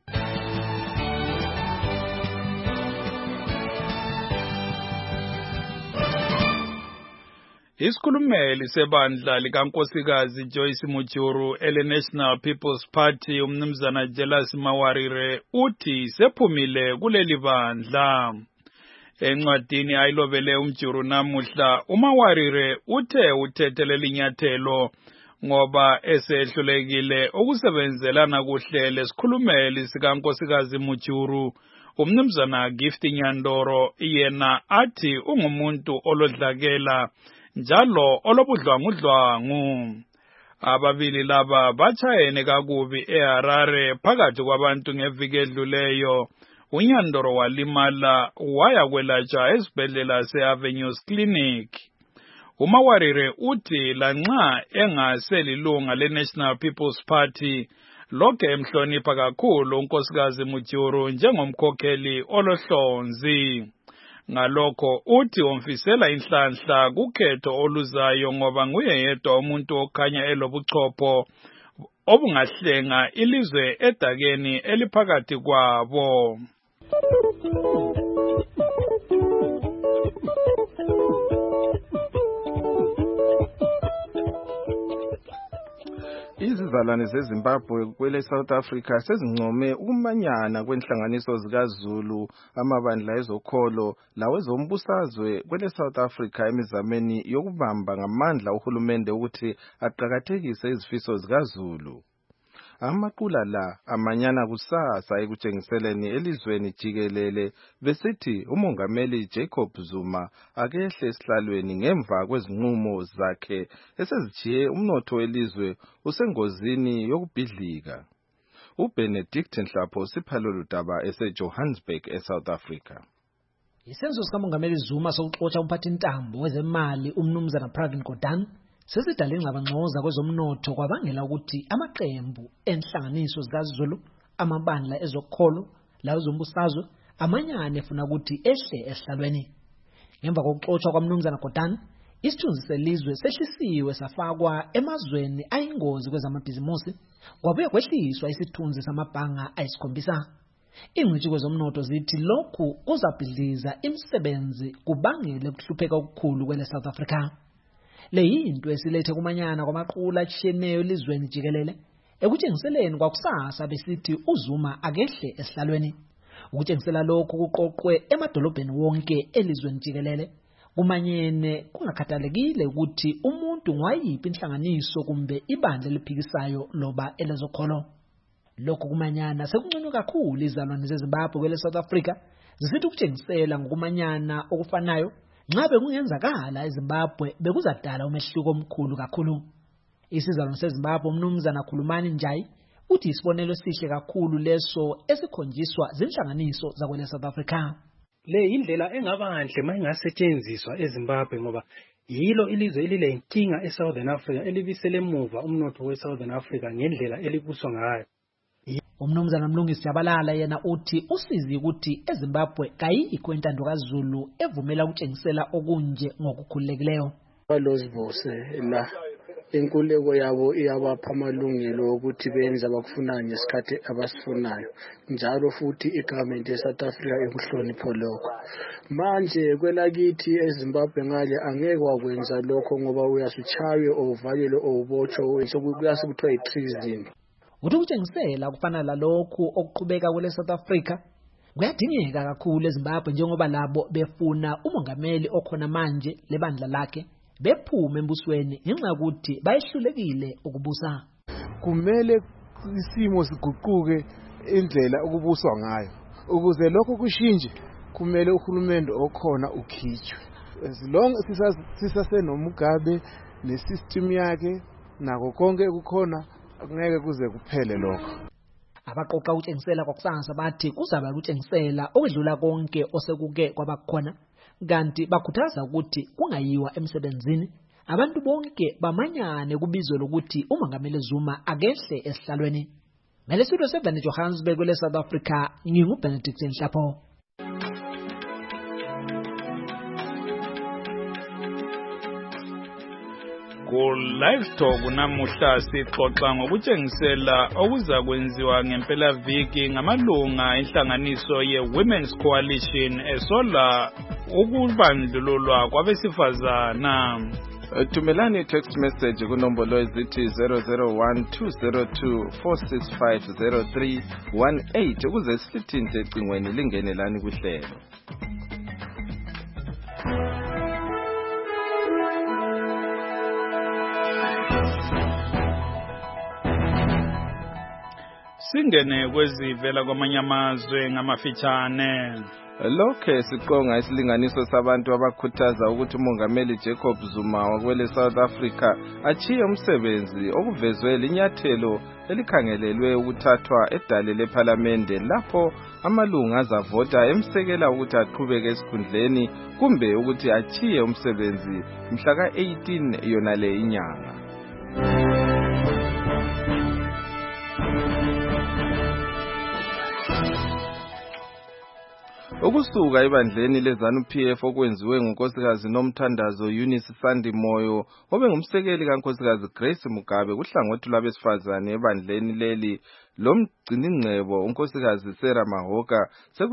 Isikhulumeli sebandla likankosikazi Joyce Mujuru ele-National People's Party umnumzana Jelas Mawarire uthi sephumile kuleli bandla. Encwadini ayilobele uMjuru namuhla uMawarire uthe uthethelele inyathelo ngoba esehlulekile ukusebenzelana kuhle lesikhulumeli sikankosikazi Mujuru. Umnumzana Gift Nyandoro yena athi ungumuntu olodlakela njalo olobudlwangudlwangu. Ababili laba batshayene kakubi eHarare phakathi kwabantu ngeviki edluleyo. uNyandoro walimala waya kwelatshwa esibhedlela se-Avenues Clinic. uMawarire uthi lanxa engaselilunga le-National People's Party lokhe emhlonipha kakhulu unkosikazi Mutjuru njengomkhokheli olohlonzi. Ngalokho uthi umfisela inhlanhla kukhetho oluzayo ngoba nguye yedwa umuntu okhanya elobuchopho obungahlenga ilizwe edakeni eliphakathi kwabo. Izizalwane zeZimbabwe kwele South Africa sezincome ukumanyana kwenhlanganiso zikaZulu, amabandla ezokholo lawezombusazwe kwele South Africa emizameni yokubamba ngamandla uhulumende ukuthi aqhakathekise izifiso zikaZulu. Amaqula la amanyana kusasa ekutshengiseleni elizweni jikelele besithi umongameli Jacob Zuma akehle esihlalweni ngemva kwezinqumo zakhe esezijiye umnotho welizwe usengozini yokubhidlika. uBenedict Nhlapho siphalolu daba eseJohannesburg eSouth Africa. Isenzo sikamongameli Zuma sokuxotsha umphathintambo wezemali umnumzana Pravin Gordhan sesidala ingxabangxoza kwezomnotho kwabangela ukuthi amaqembu enhlanganiso zikaZulu, amabandla ezokholo lawezombusazwe amanyane efuna ukuthi ehle esihlalweni. Ngemva kokuxotsha kwamnumzana Gordhan, isithunzi selizwe sehlisiwe safakwa emazweni ayingozi kwezamabhizimusi, kwabuye kwehliswa isithunzi samabhanga ayisikhombisa. Ingcitshi kwezomnotho zithi lokhu kuzabhidliza imisebenzi kubangele ukuhlupheka okukhulu kwele South Africa. Le yinto esilethe kumanyana kwamaqula atshiyeneyo elizweni jikelele ekutshengiseleni kwakusasa besithi uZuma akehle esihlalweni. Ukutshengisela lokhu kuqoqwe emadolobheni wonke elizweni jikelele, kumanyene kungakhathalekile ukuthi umuntu ngwayiphi inhlanganiso kumbe ibandla eliphikisayo loba elezokholo. Lokhu kumanyana sekunconywa kakhulu izalwane zeZimbabwe kwele South Africa zisithi ukutshengisela ngokumanyana okufanayo nxa bekungenzakala eZimbabwe bekuzadala umehluko omkhulu kakhulu. Isizalwane seZimbabwe umnumzana Khulumani Njayi uthi isibonelo esihle kakhulu leso esikhonjiswa zinhlanganiso zakwele South Africa. Le indlela engabanhle mayingasetshenziswa eZimbabwe ngoba yilo ilizwe elilenkinga eSouthern Africa elibisele emuva umnotho weSouthern Africa ngendlela elibuswa ngayo. Umnumzana Mlungisi Jabalala yena uthi usizi ukuthi eZimbabwe kayikho intando kaZulu evumela ukutshengisela okunje ngokukhululekileyo. Balozivose la inkululeko yabo iyabapha amalungelo ukuthi benze abakufunayo ngesikhathi abasifunayo, njalo futhi igovernment yeSouth Africa ikuhlonipha lokho. Manje kwelakithi eZimbabwe ngale angeke wakwenza lokho ngoba uyasuchawe ovalelwe obotshwe sokuyasukuthiwa i-treason. Ukutshengisela kufana lalokhu okuqhubeka kwele South Africa kuyadingeka kakhulu eZimbabwe njengoba labo befuna umongameli okhona manje lebandla lakhe bephume embusweni ngenxa ukuthi bayehlulekile ukubusa. Kumele isimo siguquke indlela ukubuswa ngayo. Ukuze lokho kushintshe kumele uhulumende okhona ukhitshwe. As long sisasenomugabe nesystem yakhe nako konke ukukhona ngeke kuze kuphele lokho. Abaqoqa utshengisela kwakusasa bathi kuzaba ukutshengisela okudlula konke osekuke kwabakhona, kanti bakhuthaza ukuthi kungayiwa emsebenzini abantu bonke bamanyane kubizwe lokuthi umongameli Zuma akehle esihlalweni. Ngalesitudio 7 Johannesburg kwele South Africa, nginguBenedict Nhlapho. Ku live talk namuhla sixoxa ngokutshengisela okuza kwenziwa ngempelaviki ngamalunga enhlanganiso ye-Women's Coalition esola ukubandlululwa kwabesifazana. Thumelani text message kunombolo ezithi 0012024650318 ukuze sithinte ecingweni lingenelani kuhlelo. Singene kwezivela kwamanye amazwe ngamafitshane. lokhe siqonga isilinganiso sabantu abakhuthaza ukuthi umongameli Jacob Zuma wakwele South Africa achiye umsebenzi okuvezwe linyathelo elikhangelelwe ukuthathwa edale lephalamende lapho amalunga azavota emsekela ukuthi aqhubeke esikhundleni kumbe ukuthi achiye umsebenzi mhla ka-18 yonale inyanga. Ukusuka ebandleni leZANU-PF okwenziwe ngunkosikazi Nomthandazo Eunice Sandi Moyo obengumsekeli kankosikazi Grace Mugabe kuhlangothi lwabesifazane ebandleni leli lomgciningcebo unkosikazi Sarah Mahoka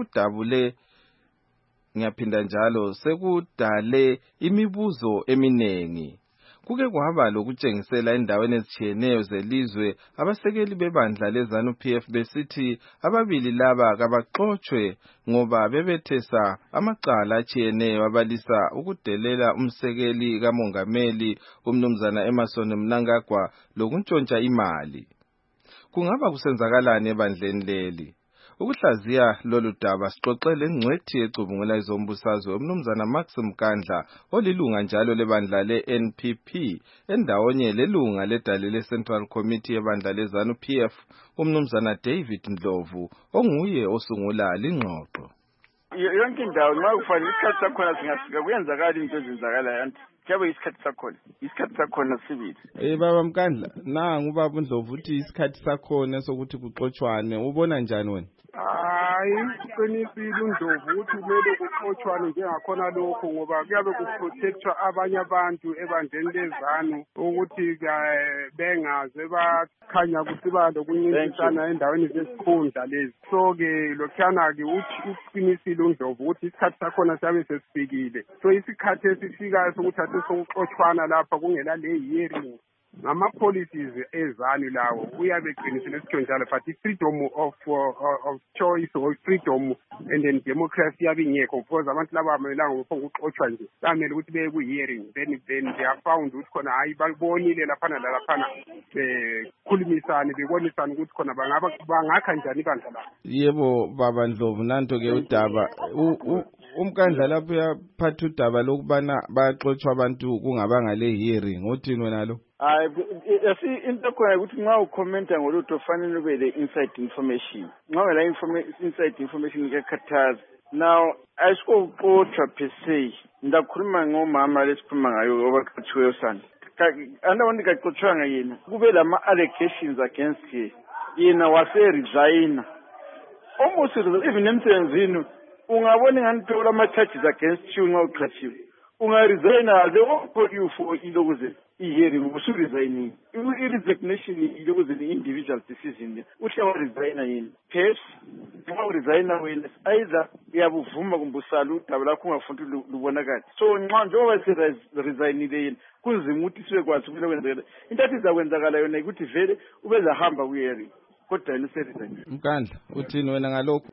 sekudale imibuzo eminengi. Kuke kwaba lokutshengisela endaweni ezitshiyeneyo zelizwe abasekeli bebandla leZANU-PF besithi ababili laba kabaxotshwe ngoba bebethesa amacala atshiyeneyo abalisa ukudelela umsekeli kamongameli umnumzana Emmerson Mnangagwa lokuntshontsha imali. Kungaba kusenzakalani ebandleni leli? Ukuhlaziya lolu daba sixoxele ngcwethi ecubungula izombusazwe umnumzana Max Mkandla olilunga njalo lebandla le-NPP endawonye lelunga ledale le-Central Committee yebandla leZANU-PF umnumzana David Ndlovu onguye osungula lingxoxo. Yonke indawo nxa kufanele isikhathi sakhona singafika kuyenzakala into ezenzakalayo anti kuyabe isikhathi sakhona sibili. Baba Mkandla nangu ubaba Ndlovu uthi isikhathi sakhona sokuthi kuxotshwane ubona njani wena? Hayi qinisile uNdlovu ukuthi kumele kuxotshwane njengakhona lokho ngoba kuyabe kuprotectwa abanye abantu ebandleni leZANU ukuthi bengaze bakhanya ukuthi balokuncintisana endaweni zesikhundla lezi. So-ke lokhuyana-ke uqinisile uNdlovu ukuthi isikhathi sakhona siyabe sesifikile. So isikhathi esifikayo sokuthi ade sokuxotshwana lapha kungela le hearing ngama-policies eZANU lawo uyabe eqinisile sitsho njalo but i-freedom of choice or freedom and then democracy yabe ingekho because abantu laba amelanga ngophonga ukuxotshwa nje bamele ukuthi beye ku-hearing then they are found ukuthi khona hayi babonile laphana lalaphana khulumisane bebonisane ukuthi khona bangakha njani ibandla labo. Yebo baba Ndlovu nanto-ke udaba uMkandla lapho uyaphatha udaba lokubana bayaxotshwa abantu kungabanga le hearing uthini wena lo? Hayi into khona ukuthi nxa ukhomenta ngolutho fanele ube le inside information. Nxa ungela inside information kuyakhathaza. Now ayisikoxotshwa per se. Ndakhuluma ngomama lesikhuluma ngayo abaqotshiweyo sana. Andabona kaxotshwanga yena kube lama allegations against her. Yena wase resign. Almost even emsebenzini ungabona ngani phela ama charges against you nxa uqhatshiwe. Ungaresigna they won't put you for ilokuze i-hearing usuresigning. I-resignation ilokuze i-individual decision. Uhle waresigna yini? Perhaps nxa uresigna wena either uyabuvuma kumbe usala udaba lakho ungafuni lubonakala. So njengoba seresignile yena kunzima ukuthi sibekwazi ukuthi kwenzekala. Into ethi izakwenzakala yona ukuthi vele ubezahamba ku-hearing. Kodwa niseresign. Mkandla uthini wena ngalokho?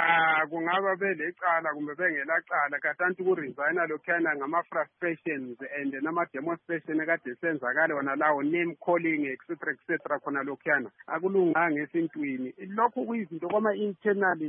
Kungaba belecala kumbe bengelacala katanti ukuresigna lokhuyana ngama-frustrations and nama-demonstration ekade senzakale wona lawo name calling etc khona lokhuyana akulunganga esintwini. Lokhu kuyizinto kwama-internal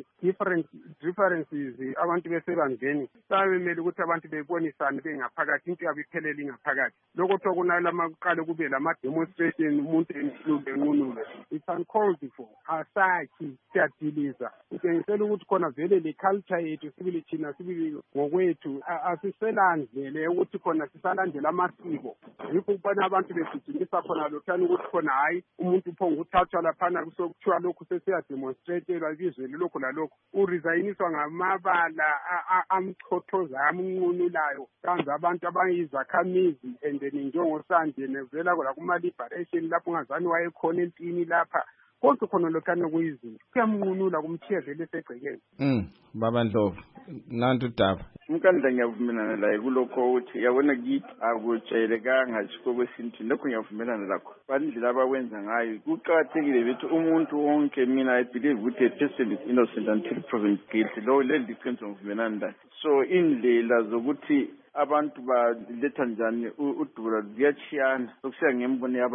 differences abantu besebandleni sabemele ukuthi abantu bebonisane bengaphakathi into yabo iphelele ingaphakathi. Lokho kuthiwa kunalamakuqale kube lama-demonstration umuntu enqunule. It's uncalled for. Asakhi siyadiliza utshengisela ukuthi khona vele le culture yethu sibili thina sibili ngokwethu asiselandlele ukuthi khona sisalandela amasiko. Yikho ukubona abantu besigijimisa khona lokhuyana ukuthi khona hayi umuntu uphonga uthathwa laphana kusokuthiwa lokhu sesiyademonstratelwa ibizweni lokhu lalokhu uresigniswa ngamabala amchothoza amnqunulayo kanzi abantu abayizakhamizi and njengosanje nevela kuma-liberation lapho ungazani wayekhona empini lapha konke khona lokhana kuyizinto kuyamnqunula kumthiya vele esegcekeni. Baba Ndlovu nantu udaba Mkandla ngiyavumelana laye kulokho ukuthi yabona kithi akujayelekanga siko kwesintwini lokho ngiyavumelana lakho bandlela abawenza ngayo kuqakathekile bethi umuntu wonke mina I believe ukuthi a person is innocent until proven guilty lo le difference ngivumelana laye. So indlela zokuthi abantu baletha njani udura ziyachiyana sokusiya ngembone yabantu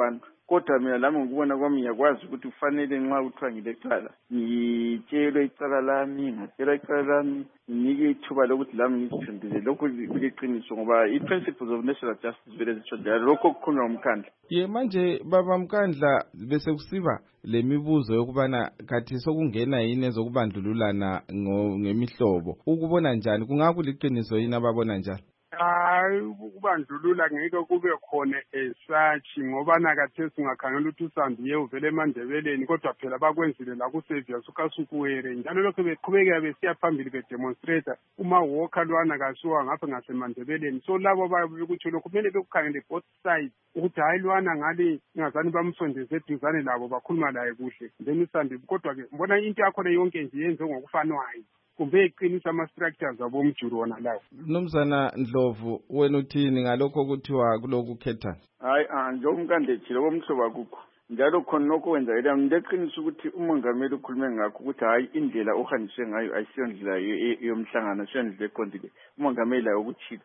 kodwa mina lami ngikubona kwami ngiyakwazi ukuthi kufanele nxa kuthiwa ngilecala ngitshelwe icala lami, ngatshelwa icala lami, nginike ithuba lokuthi lami ngiziphendule. Lokhu kuliqiniso ngoba i-principles of national justice vele zitsho njalo, lokho kukhulunywa ngumkhandla. Manje baba Mkandla, bese kusiba le mibuzo yokubana kathi sokungena yini ezokubandlululana ngemihlobo, ukubona njani? Kungakuliqiniso yini ababona njalo? Hayi, ukubandlulula ngeke kube khona esachi ngoba nakathesi ungakhangela ukuthi uSambiye uvele eMandebeleni kodwa phela bakwenzile la kuSevia sukasukuwere njalo lokho beqhubekela besiya phambili bedemonstrate uma Walker lwana kasuka ngapha ngaseMandebeleni. So labo bayokuthi lokho kumele bekukhangele both sides ukuthi hayi lwana ngale ingazani bamsondeze eduzane labo bakhuluma laye kuhle then uSambiye. Kodwa ke mbona into yakho le yonke nje yenze ngokufanayo kumbe iqinisa ama-structures abomjulu wona lawo. Mnumzana Ndlovu, wena uthini ngalokho kuthiwa kuloku khethana? Hayi, njengomkhandla ethile komhlobo akukho njalo khona lokho wenzakela. Ngileqiniso ukuthi umongameli ukhulume ngakho ukuthi hayi indlela ohanjiswe ngayo ayisiyo ndlela yomhlangano, asiyo ndlela eqondile. Umongameli akuthile.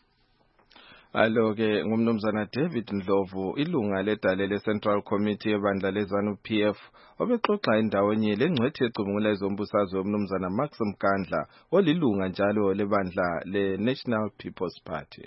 Alo-ke ngumnumzana David Ndlovu, ilunga ledale le-Central Committee ebandla leZanu PF, obexoxa indawonye lengcwethi ecubungula ezombusazwe umnumzana Max Mkandla, olilunga njalo lebandla le-National People's Party.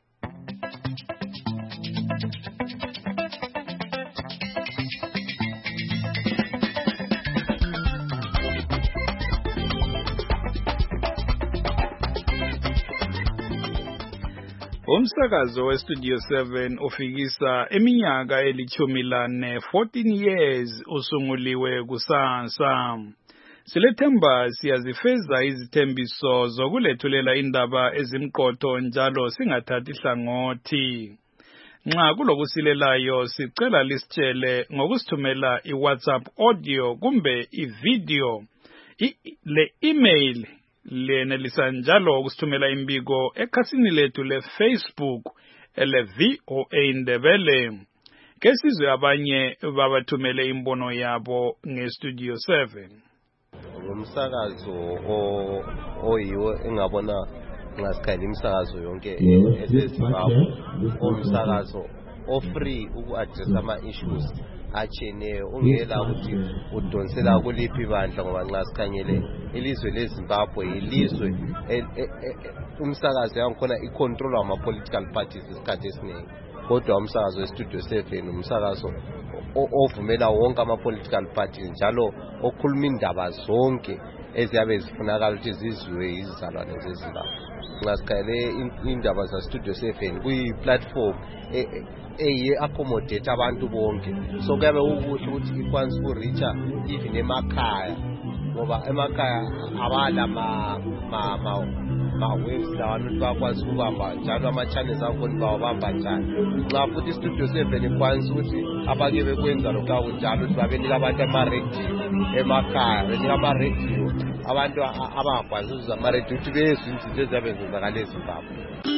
Umsakazo weStudio 7 ufikisa eminyaka eli-14 years usunguliwe kusasa. Silethemba siyazifeza izithembiso zokulethulela indaba ezimqotho njalo singathathi hlangothi. Nxa kulokusilelayo sicela lisitshele ngokusithumela iWhatsApp audio kumbe ivideo, le email lenelisa njalo ukusithumela imbiko ekhasini lethu le-Facebook ele-VOA Ndebele. Kesizwe abanye babathumele imbono yabo ngeStudio 7. Ngumsakazo oyiwo engabona ngasikhayela imsakazo yonke eseZimbabwe, umsakazo ofree uku-address ama-issues acheneyo, ungela ukuthi udonsela kuliphi bandla, ngoba nxa sikhangele ilizwe leZimbabwe ilizwe umsakazo yankhona icontrolwa ama-political parties isikhathi esiningi. Kodwa umsakazo weStudio 7 umsakazo ovumela wonke ama-political parties njalo okhuluma indaba zonke eziyabe zifunakala ukuthi ziziwe izizalwane zeZimbabwe. Nxa sikhangele indaba zaStudio 7 kuyi-platform accommodate abantu bonke, so kuyabe ukuhle ukuthi ikwanise ukuricha even emakhaya, ngoba emakhaya abala ma-waves lawana ukuthi bakwazi ukubamba njalo ama-channels akhona bawabamba njani. Nxa futhi iStudio 7 ikwanise ukuthi abake bekwenza lokhu akunjalo ukuthi babenika abantu ama-radio emakhaya, benika ama-radio abantu abangakwazi ukuza ama-radio ukuthi bezwe izinto eziyabe zenzakala eZimbabwe.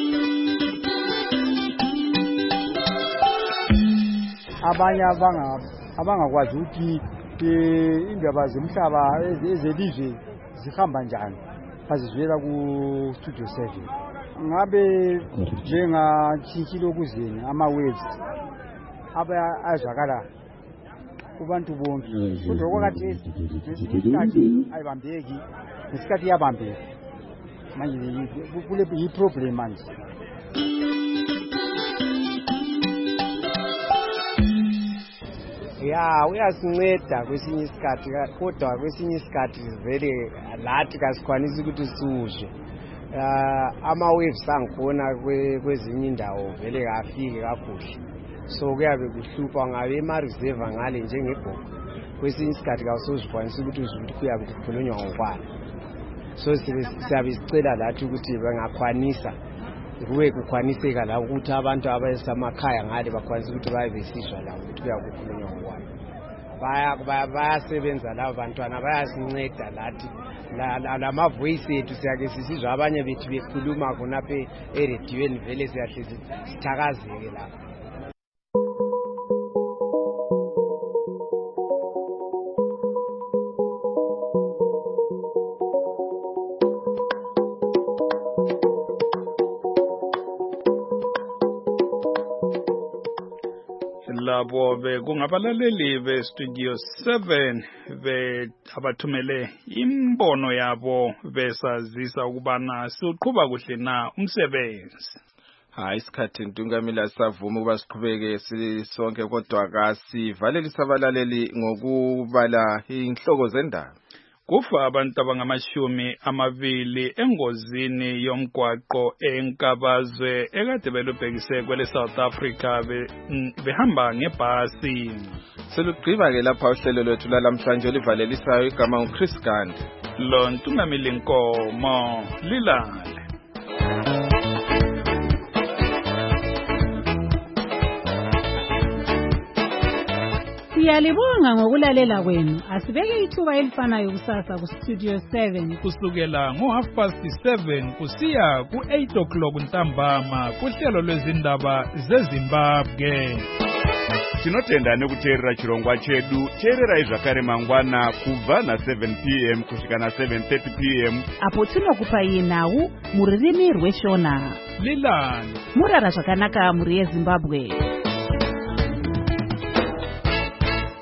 Abanye abangakwazi ukuthi indaba zomhlaba ezelizwe zihamba njani bazizwela ku-Studio 7. Ngabe njengatshintshile okuzeni ama-waves azwakala kubantu bonke, kodwa okwakhathesi ngesikhathi ayibambeki, ngesikhathi iyabambeka manje kule yi-problem manje. Ya uyasinceda kwesinye isikhathi, kodwa kwesinye isikhathi vele lathi kasikwanisi ukuthi sizwe. Ama-waves angikhona kwezinye indawo vele kafike kakuhle, so kuyabe kuhlupha ngabe ema-reserve ngale njengebhoko. Kwesinye isikhathi kawusozikwanisa ukuthi uzwe ukuthi kuyabe kukhulunywa ngokwana, so siyabe sicela lathi ukuthi bangakhwanisa kuwe kukhwaniseka la ukuthi abantu abasemakhaya ngale bakwanisa ukuthi baye besizwa la ukuthi kuyabe kukhulunywa ngokwana. Bayasebenza labo bantwana, bayasinceda lathi lama-voice ethu siyake sisizwa abanye bethu bekhuluma khonapha erediyweni, vele siyahle sithakazeke lapho. labo bekungabalaleli bestudio 7 abathumele imbono yabo besazisa ukubana siqhubeka kuhle na umsebenzi. Hayi isikhathi Ntungamila savuma ukuba siqhubeke sisonke kodwa kasivalelisa abalaleli ngokubala inhloko zendaba. Kufa abantu abangama-20 engozini yomgwaqo enkabazwe ekade belubhekise kwele South Africa behamba ngebhasi. Selugqiba ke lapha uhlelo lwethu lalamhlanje olivalelisayo igama uChris Gandhi. Lo Ntungamili Nkomo lilale. Siyalibonga ngokulalela kwenu. Asibeke ithuba elifanayo kusasa ku Studio 7 kusukela ngo7:30 kusiya ku8:00 ntambama kuhlelo lwezindaba zeZimbabwe. Tinotenda nekuteerera chirongwa chedu. Teererai zvakare mangwana kubva na7 p.m. kusvika na7:30 p.m. apo tinokupai nhau muririmi rweshona. Lilani murara zvakanaka muri yeZimbabwe.